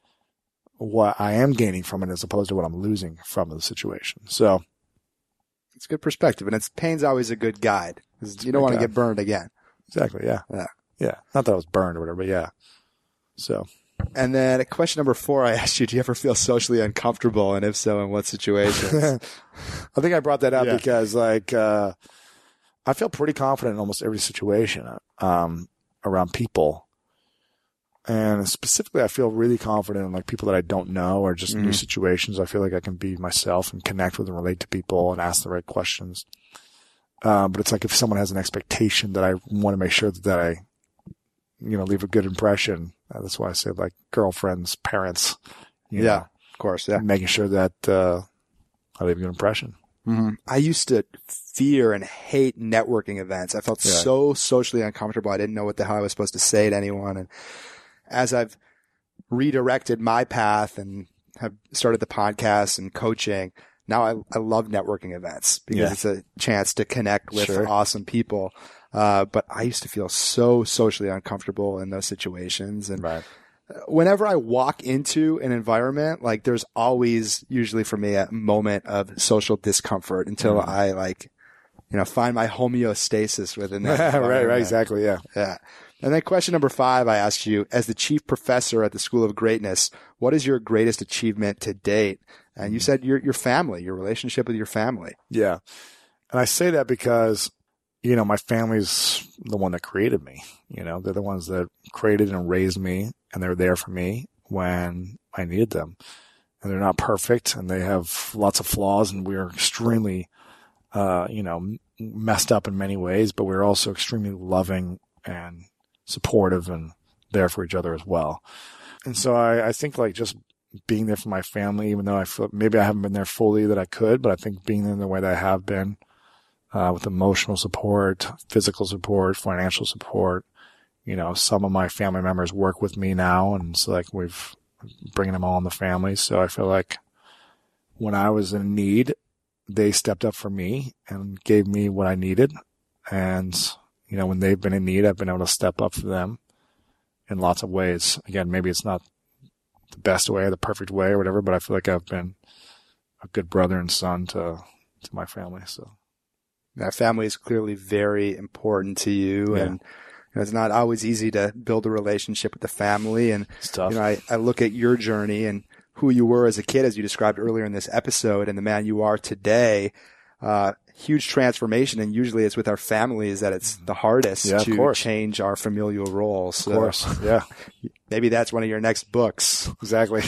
what I am gaining from it as opposed to what I'm losing from the situation. So, it's good perspective, and it's pain's always a good guide because you don't want to get burned again. Exactly. Yeah. Yeah. Yeah. Not that I was burned or whatever, but yeah. So, and then question number four, I asked you, do you ever feel socially uncomfortable, and if so, in what situations? I think I brought that up yeah. because, like, uh, I feel pretty confident in almost every situation um, around people. And specifically, I feel really confident in like people that I don't know or just mm-hmm. new situations. I feel like I can be myself and connect with and relate to people and ask the right questions. Uh, but it's like if someone has an expectation that I want to make sure that, that I, you know, leave a good impression. Uh, that's why I say like girlfriends, parents. You yeah, know, of course. Yeah. Making sure that uh, I leave a good impression. Mm-hmm. I used to fear and hate networking events. I felt yeah. so socially uncomfortable. I didn't know what the hell I was supposed to say to anyone. And as I've redirected my path and have started the podcast and coaching, now I, I love networking events because yeah. it's a chance to connect with sure. awesome people. Uh, but I used to feel so socially uncomfortable in those situations. And right. whenever I walk into an environment, like there's always usually for me a moment of social discomfort until mm. I like, you know, find my homeostasis within that. right, right, exactly. Yeah. Yeah. And then question number five, I asked you, as the chief professor at the School of Greatness, what is your greatest achievement to date? And you said your your family, your relationship with your family. Yeah. And I say that because, you know, my family's the one that created me. You know, they're the ones that created and raised me, and they're there for me when I needed them. And they're not perfect, and they have lots of flaws, and we're extremely, uh, you know, messed up in many ways, but we're also extremely loving and supportive and there for each other as well. And so I, I think like just being there for my family, even though I feel maybe I haven't been there fully that I could, but I think being there in the way that I have been, uh, with emotional support, physical support, financial support, you know, some of my family members work with me now. And it's like we've bringing them all in the family. So I feel like when I was in need, they stepped up for me and gave me what I needed. And you know, when they've been in need, I've been able to step up for them in lots of ways. Again, maybe it's not the best way or the perfect way or whatever, but I feel like I've been a good brother and son to to my family. So that family is clearly very important to you. Yeah. And you know, it's not always easy to build a relationship with the family. And it's tough. You know, I, I look at your journey and who you were as a kid, as you described earlier in this episode, and the man you are today. Uh, huge transformation, and usually it's with our families that it's the hardest yeah, to change our familial roles. Of course, so yeah. Maybe that's one of your next books. Exactly.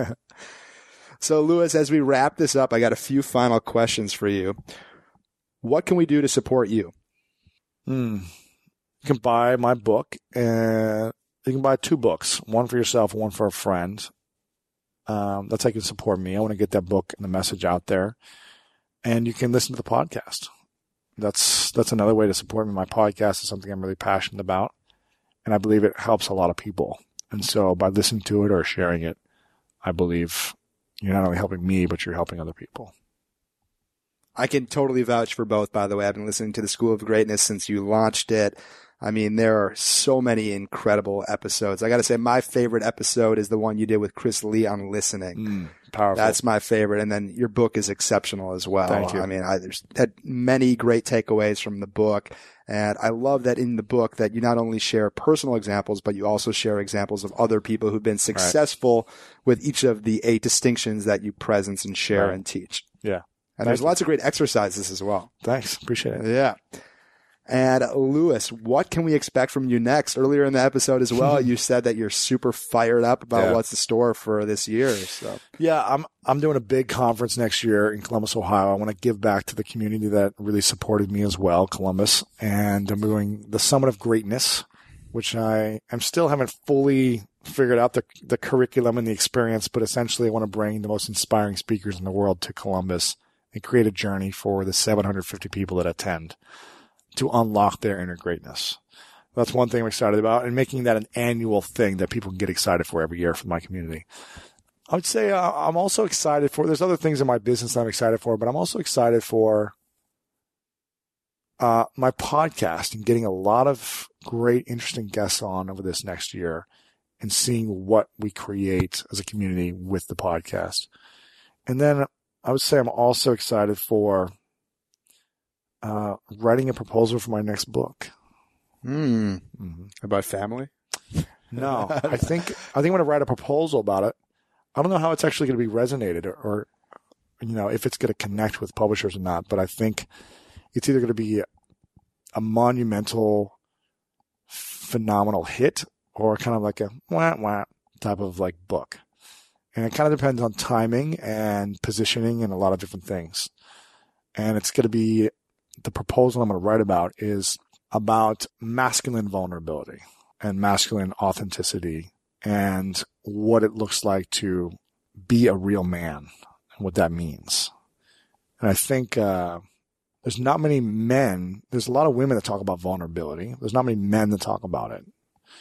So, Louis, as we wrap this up, I got a few final questions for you. What can we do to support you? Hmm. You can buy my book, and you can buy two books, one for yourself, one for a friend. Um, that's how you can support me. I want to get that book and the message out there. And you can listen to the podcast. That's that's another way to support me. My podcast is something I'm really passionate about, and I believe it helps a lot of people. And so by listening to it or sharing it, I believe you're not only helping me, but you're helping other people. I can totally vouch for both, by the way. I've been listening to the School of Greatness since you launched it. I mean, there are so many incredible episodes. I got to say, my favorite episode is the one you did with Chris Lee on listening. Mm, powerful. That's my favorite. And then your book is exceptional as well. Thank you. I mean, I there's had many great takeaways from the book. And I love that in the book that you not only share personal examples, but you also share examples of other people who've been successful right. with each of the eight distinctions that you presence and share right. and teach. Yeah. And Thank there's you. lots of great exercises as well. Thanks. Appreciate it. Yeah. And Lewis, what can we expect from you next? Earlier in the episode as well, you said that you're super fired up about yeah. what's in store for this year. So yeah, I'm I'm doing a big conference next year in Columbus, Ohio. I want to give back to the community that really supported me as well, Columbus. And I'm doing the Summit of Greatness, which I am still haven't fully figured out the the curriculum and the experience, but essentially I want to bring the most inspiring speakers in the world to Columbus and create a journey for the seven hundred fifty people that attend to unlock their inner greatness. That's one thing I'm excited about, and making that an annual thing that people can get excited for every year for my community. I would say uh, I'm also excited for, there's other things in my business that I'm excited for, but I'm also excited for uh, my podcast and getting a lot of great, interesting guests on over this next year and seeing what we create as a community with the podcast. And then I would say I'm also excited for Uh, writing a proposal for my next book. Mm. Mm-hmm. About family? No, I think I think I'm going to write a proposal about it. I don't know how it's actually going to be resonated, or, or you know, if it's going to connect with publishers or not. But I think it's either going to be a, a monumental, phenomenal hit, or kind of like a wah wah type of like book. And it kind of depends on timing and positioning and a lot of different things. And it's going to be, the proposal I'm going to write about is about masculine vulnerability and masculine authenticity and what it looks like to be a real man and what that means. And I think uh, there's not many men, there's a lot of women that talk about vulnerability. There's not many men that talk about it.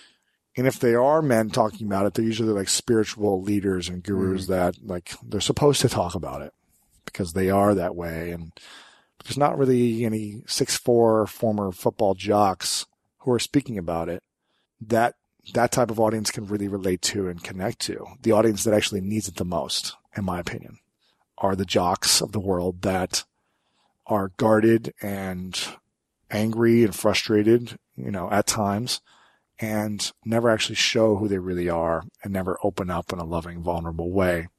And if they are men talking about it, they're usually like spiritual leaders and gurus mm. that like they're supposed to talk about it because they are that way. And there's not really any six foot four former football jocks who are speaking about it. That that type of audience can really relate to and connect to. The audience that actually needs it the most, in my opinion, are the jocks of the world that are guarded and angry and frustrated, you know, at times, and never actually show who they really are and never open up in a loving, vulnerable way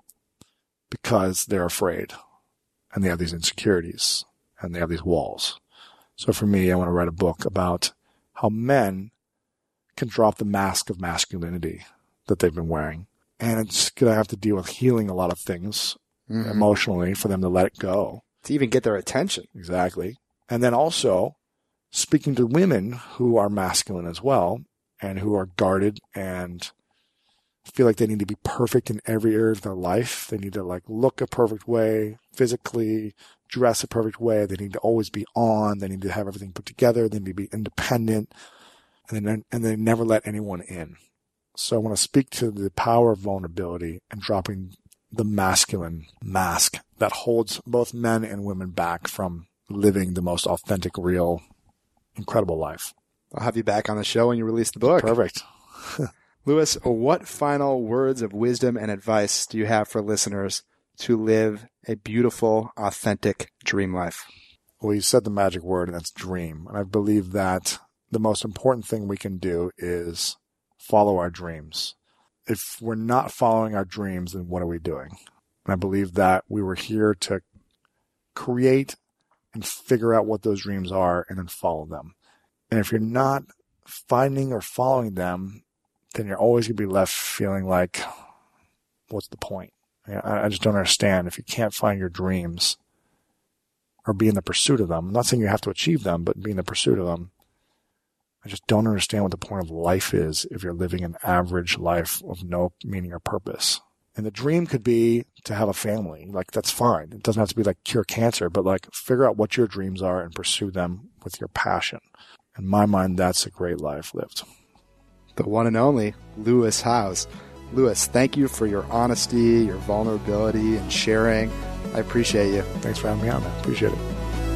because they're afraid and they have these insecurities and they have these walls. So for me, I want to write a book about how men can drop the mask of masculinity that they've been wearing. And it's going to have to deal with healing a lot of things mm-hmm. emotionally for them to let it go. To even get their attention. Exactly. And then also speaking to women who are masculine as well and who are guarded and feel like they need to be perfect in every area of their life. They need to like look a perfect way, physically dress a perfect way. They need to always be on. They need to have everything put together. They need to be independent. And then, and they never let anyone in. So I want to speak to the power of vulnerability and dropping the masculine mask that holds both men and women back from living the most authentic, real, incredible life. I'll have you back on the show when you release the book. Perfect. Lewis, what final words of wisdom and advice do you have for listeners to live a beautiful, authentic dream life? Well, you said the magic word, and that's dream. And I believe that the most important thing we can do is follow our dreams. If we're not following our dreams, then what are we doing? And I believe that we were here to create and figure out what those dreams are and then follow them. And if you're not finding or following them, then you're always going to be left feeling like, what's the point? I, I just don't understand. If you can't find your dreams or be in the pursuit of them, I'm not saying you have to achieve them, but be in the pursuit of them, I just don't understand what the point of life is if you're living an average life of no meaning or purpose. And the dream could be to have a family. Like, that's fine. It doesn't have to be like cure cancer, but like figure out what your dreams are and pursue them with your passion. In my mind, that's a great life lived. The one and only Lewis Howes. Lewis, thank you for your honesty, your vulnerability, and sharing I appreciate you. Thanks for having me on, man. Appreciate it.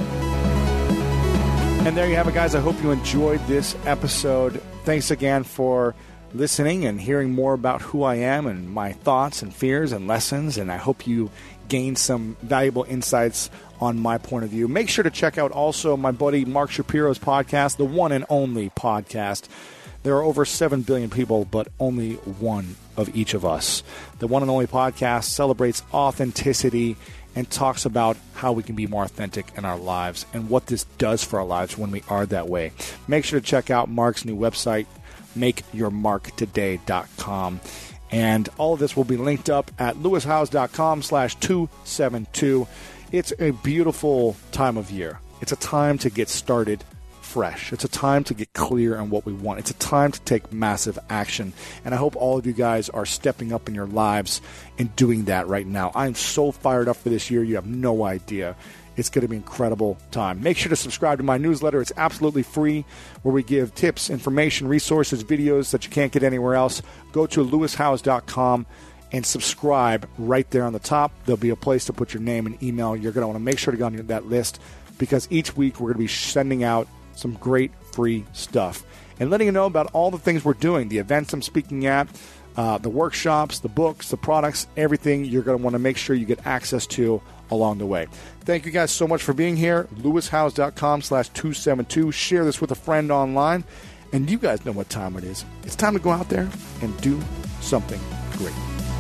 And there you have it, guys. I hope you enjoyed this episode. Thanks again for listening and hearing more about who I am and my thoughts and fears and lessons. And I hope you gained some valuable insights on my point of view. Make sure to check out also my buddy Mark Shapiro's podcast, the one and only podcast. There are over seven billion people, but only one of each of us. The one and only podcast celebrates authenticity and talks about how we can be more authentic in our lives and what this does for our lives when we are that way. Make sure to check out Mark's new website, make your mark today dot com. And all of this will be linked up at lewis howes dot com slash two seventy-two. It's a beautiful time of year. It's a time to get started fresh. It's a time to get clear on what we want. It's a time to take massive action. And I hope all of you guys are stepping up in your lives and doing that right now. I'm so fired up for this year. You have no idea. It's going to be an incredible time. Make sure to subscribe to my newsletter. It's absolutely free, where we give tips, information, resources, videos that you can't get anywhere else. Go to lewis howes dot com and subscribe right there on the top. There'll be a place to put your name and email. You're going to want to make sure to go on that list, because each week we're going to be sending out some great free stuff and letting you know about all the things we're doing, the events I'm speaking at, uh, the workshops, the books, the products, everything you're going to want to make sure you get access to along the way. Thank you guys so much for being here. lewis howes dot com slash two seventy-two. Share this with a friend online. And you guys know what time it is. It's time to go out there and do something great.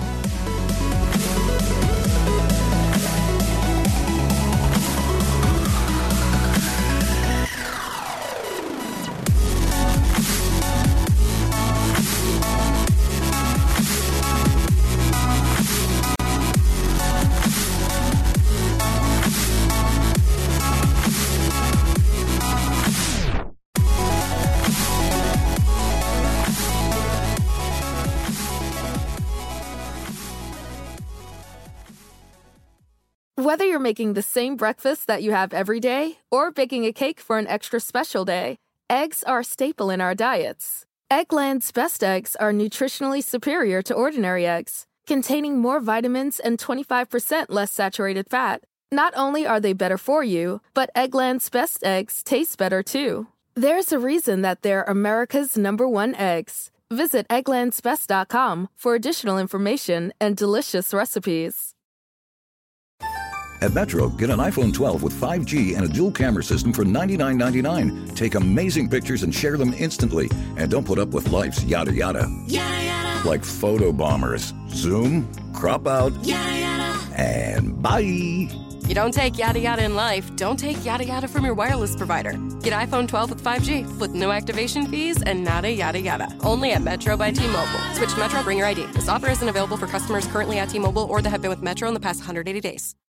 Whether you're making the same breakfast that you have every day or baking a cake for an extra special day, eggs are a staple in our diets. Eggland's Best Eggs are nutritionally superior to ordinary eggs, containing more vitamins and twenty-five percent less saturated fat. Not only are they better for you, but Eggland's Best Eggs taste better too. There's a reason that they're America's number one eggs. Visit egglands best dot com for additional information and delicious recipes. At Metro, get an iPhone twelve with five G and a dual camera system for ninety-nine ninety-nine. Take amazing pictures and share them instantly. And don't put up with life's yada yada. Yada yada. Like photo bombers. Zoom, crop out, yada yada. And bye. You don't take yada yada in life, don't take yada yada from your wireless provider. Get iPhone twelve with five G with no activation fees and nada yada yada. Only at Metro by T-Mobile. Switch to Metro, bring your I D. This offer isn't available for customers currently at T-Mobile or that have been with Metro in the past one hundred eighty days.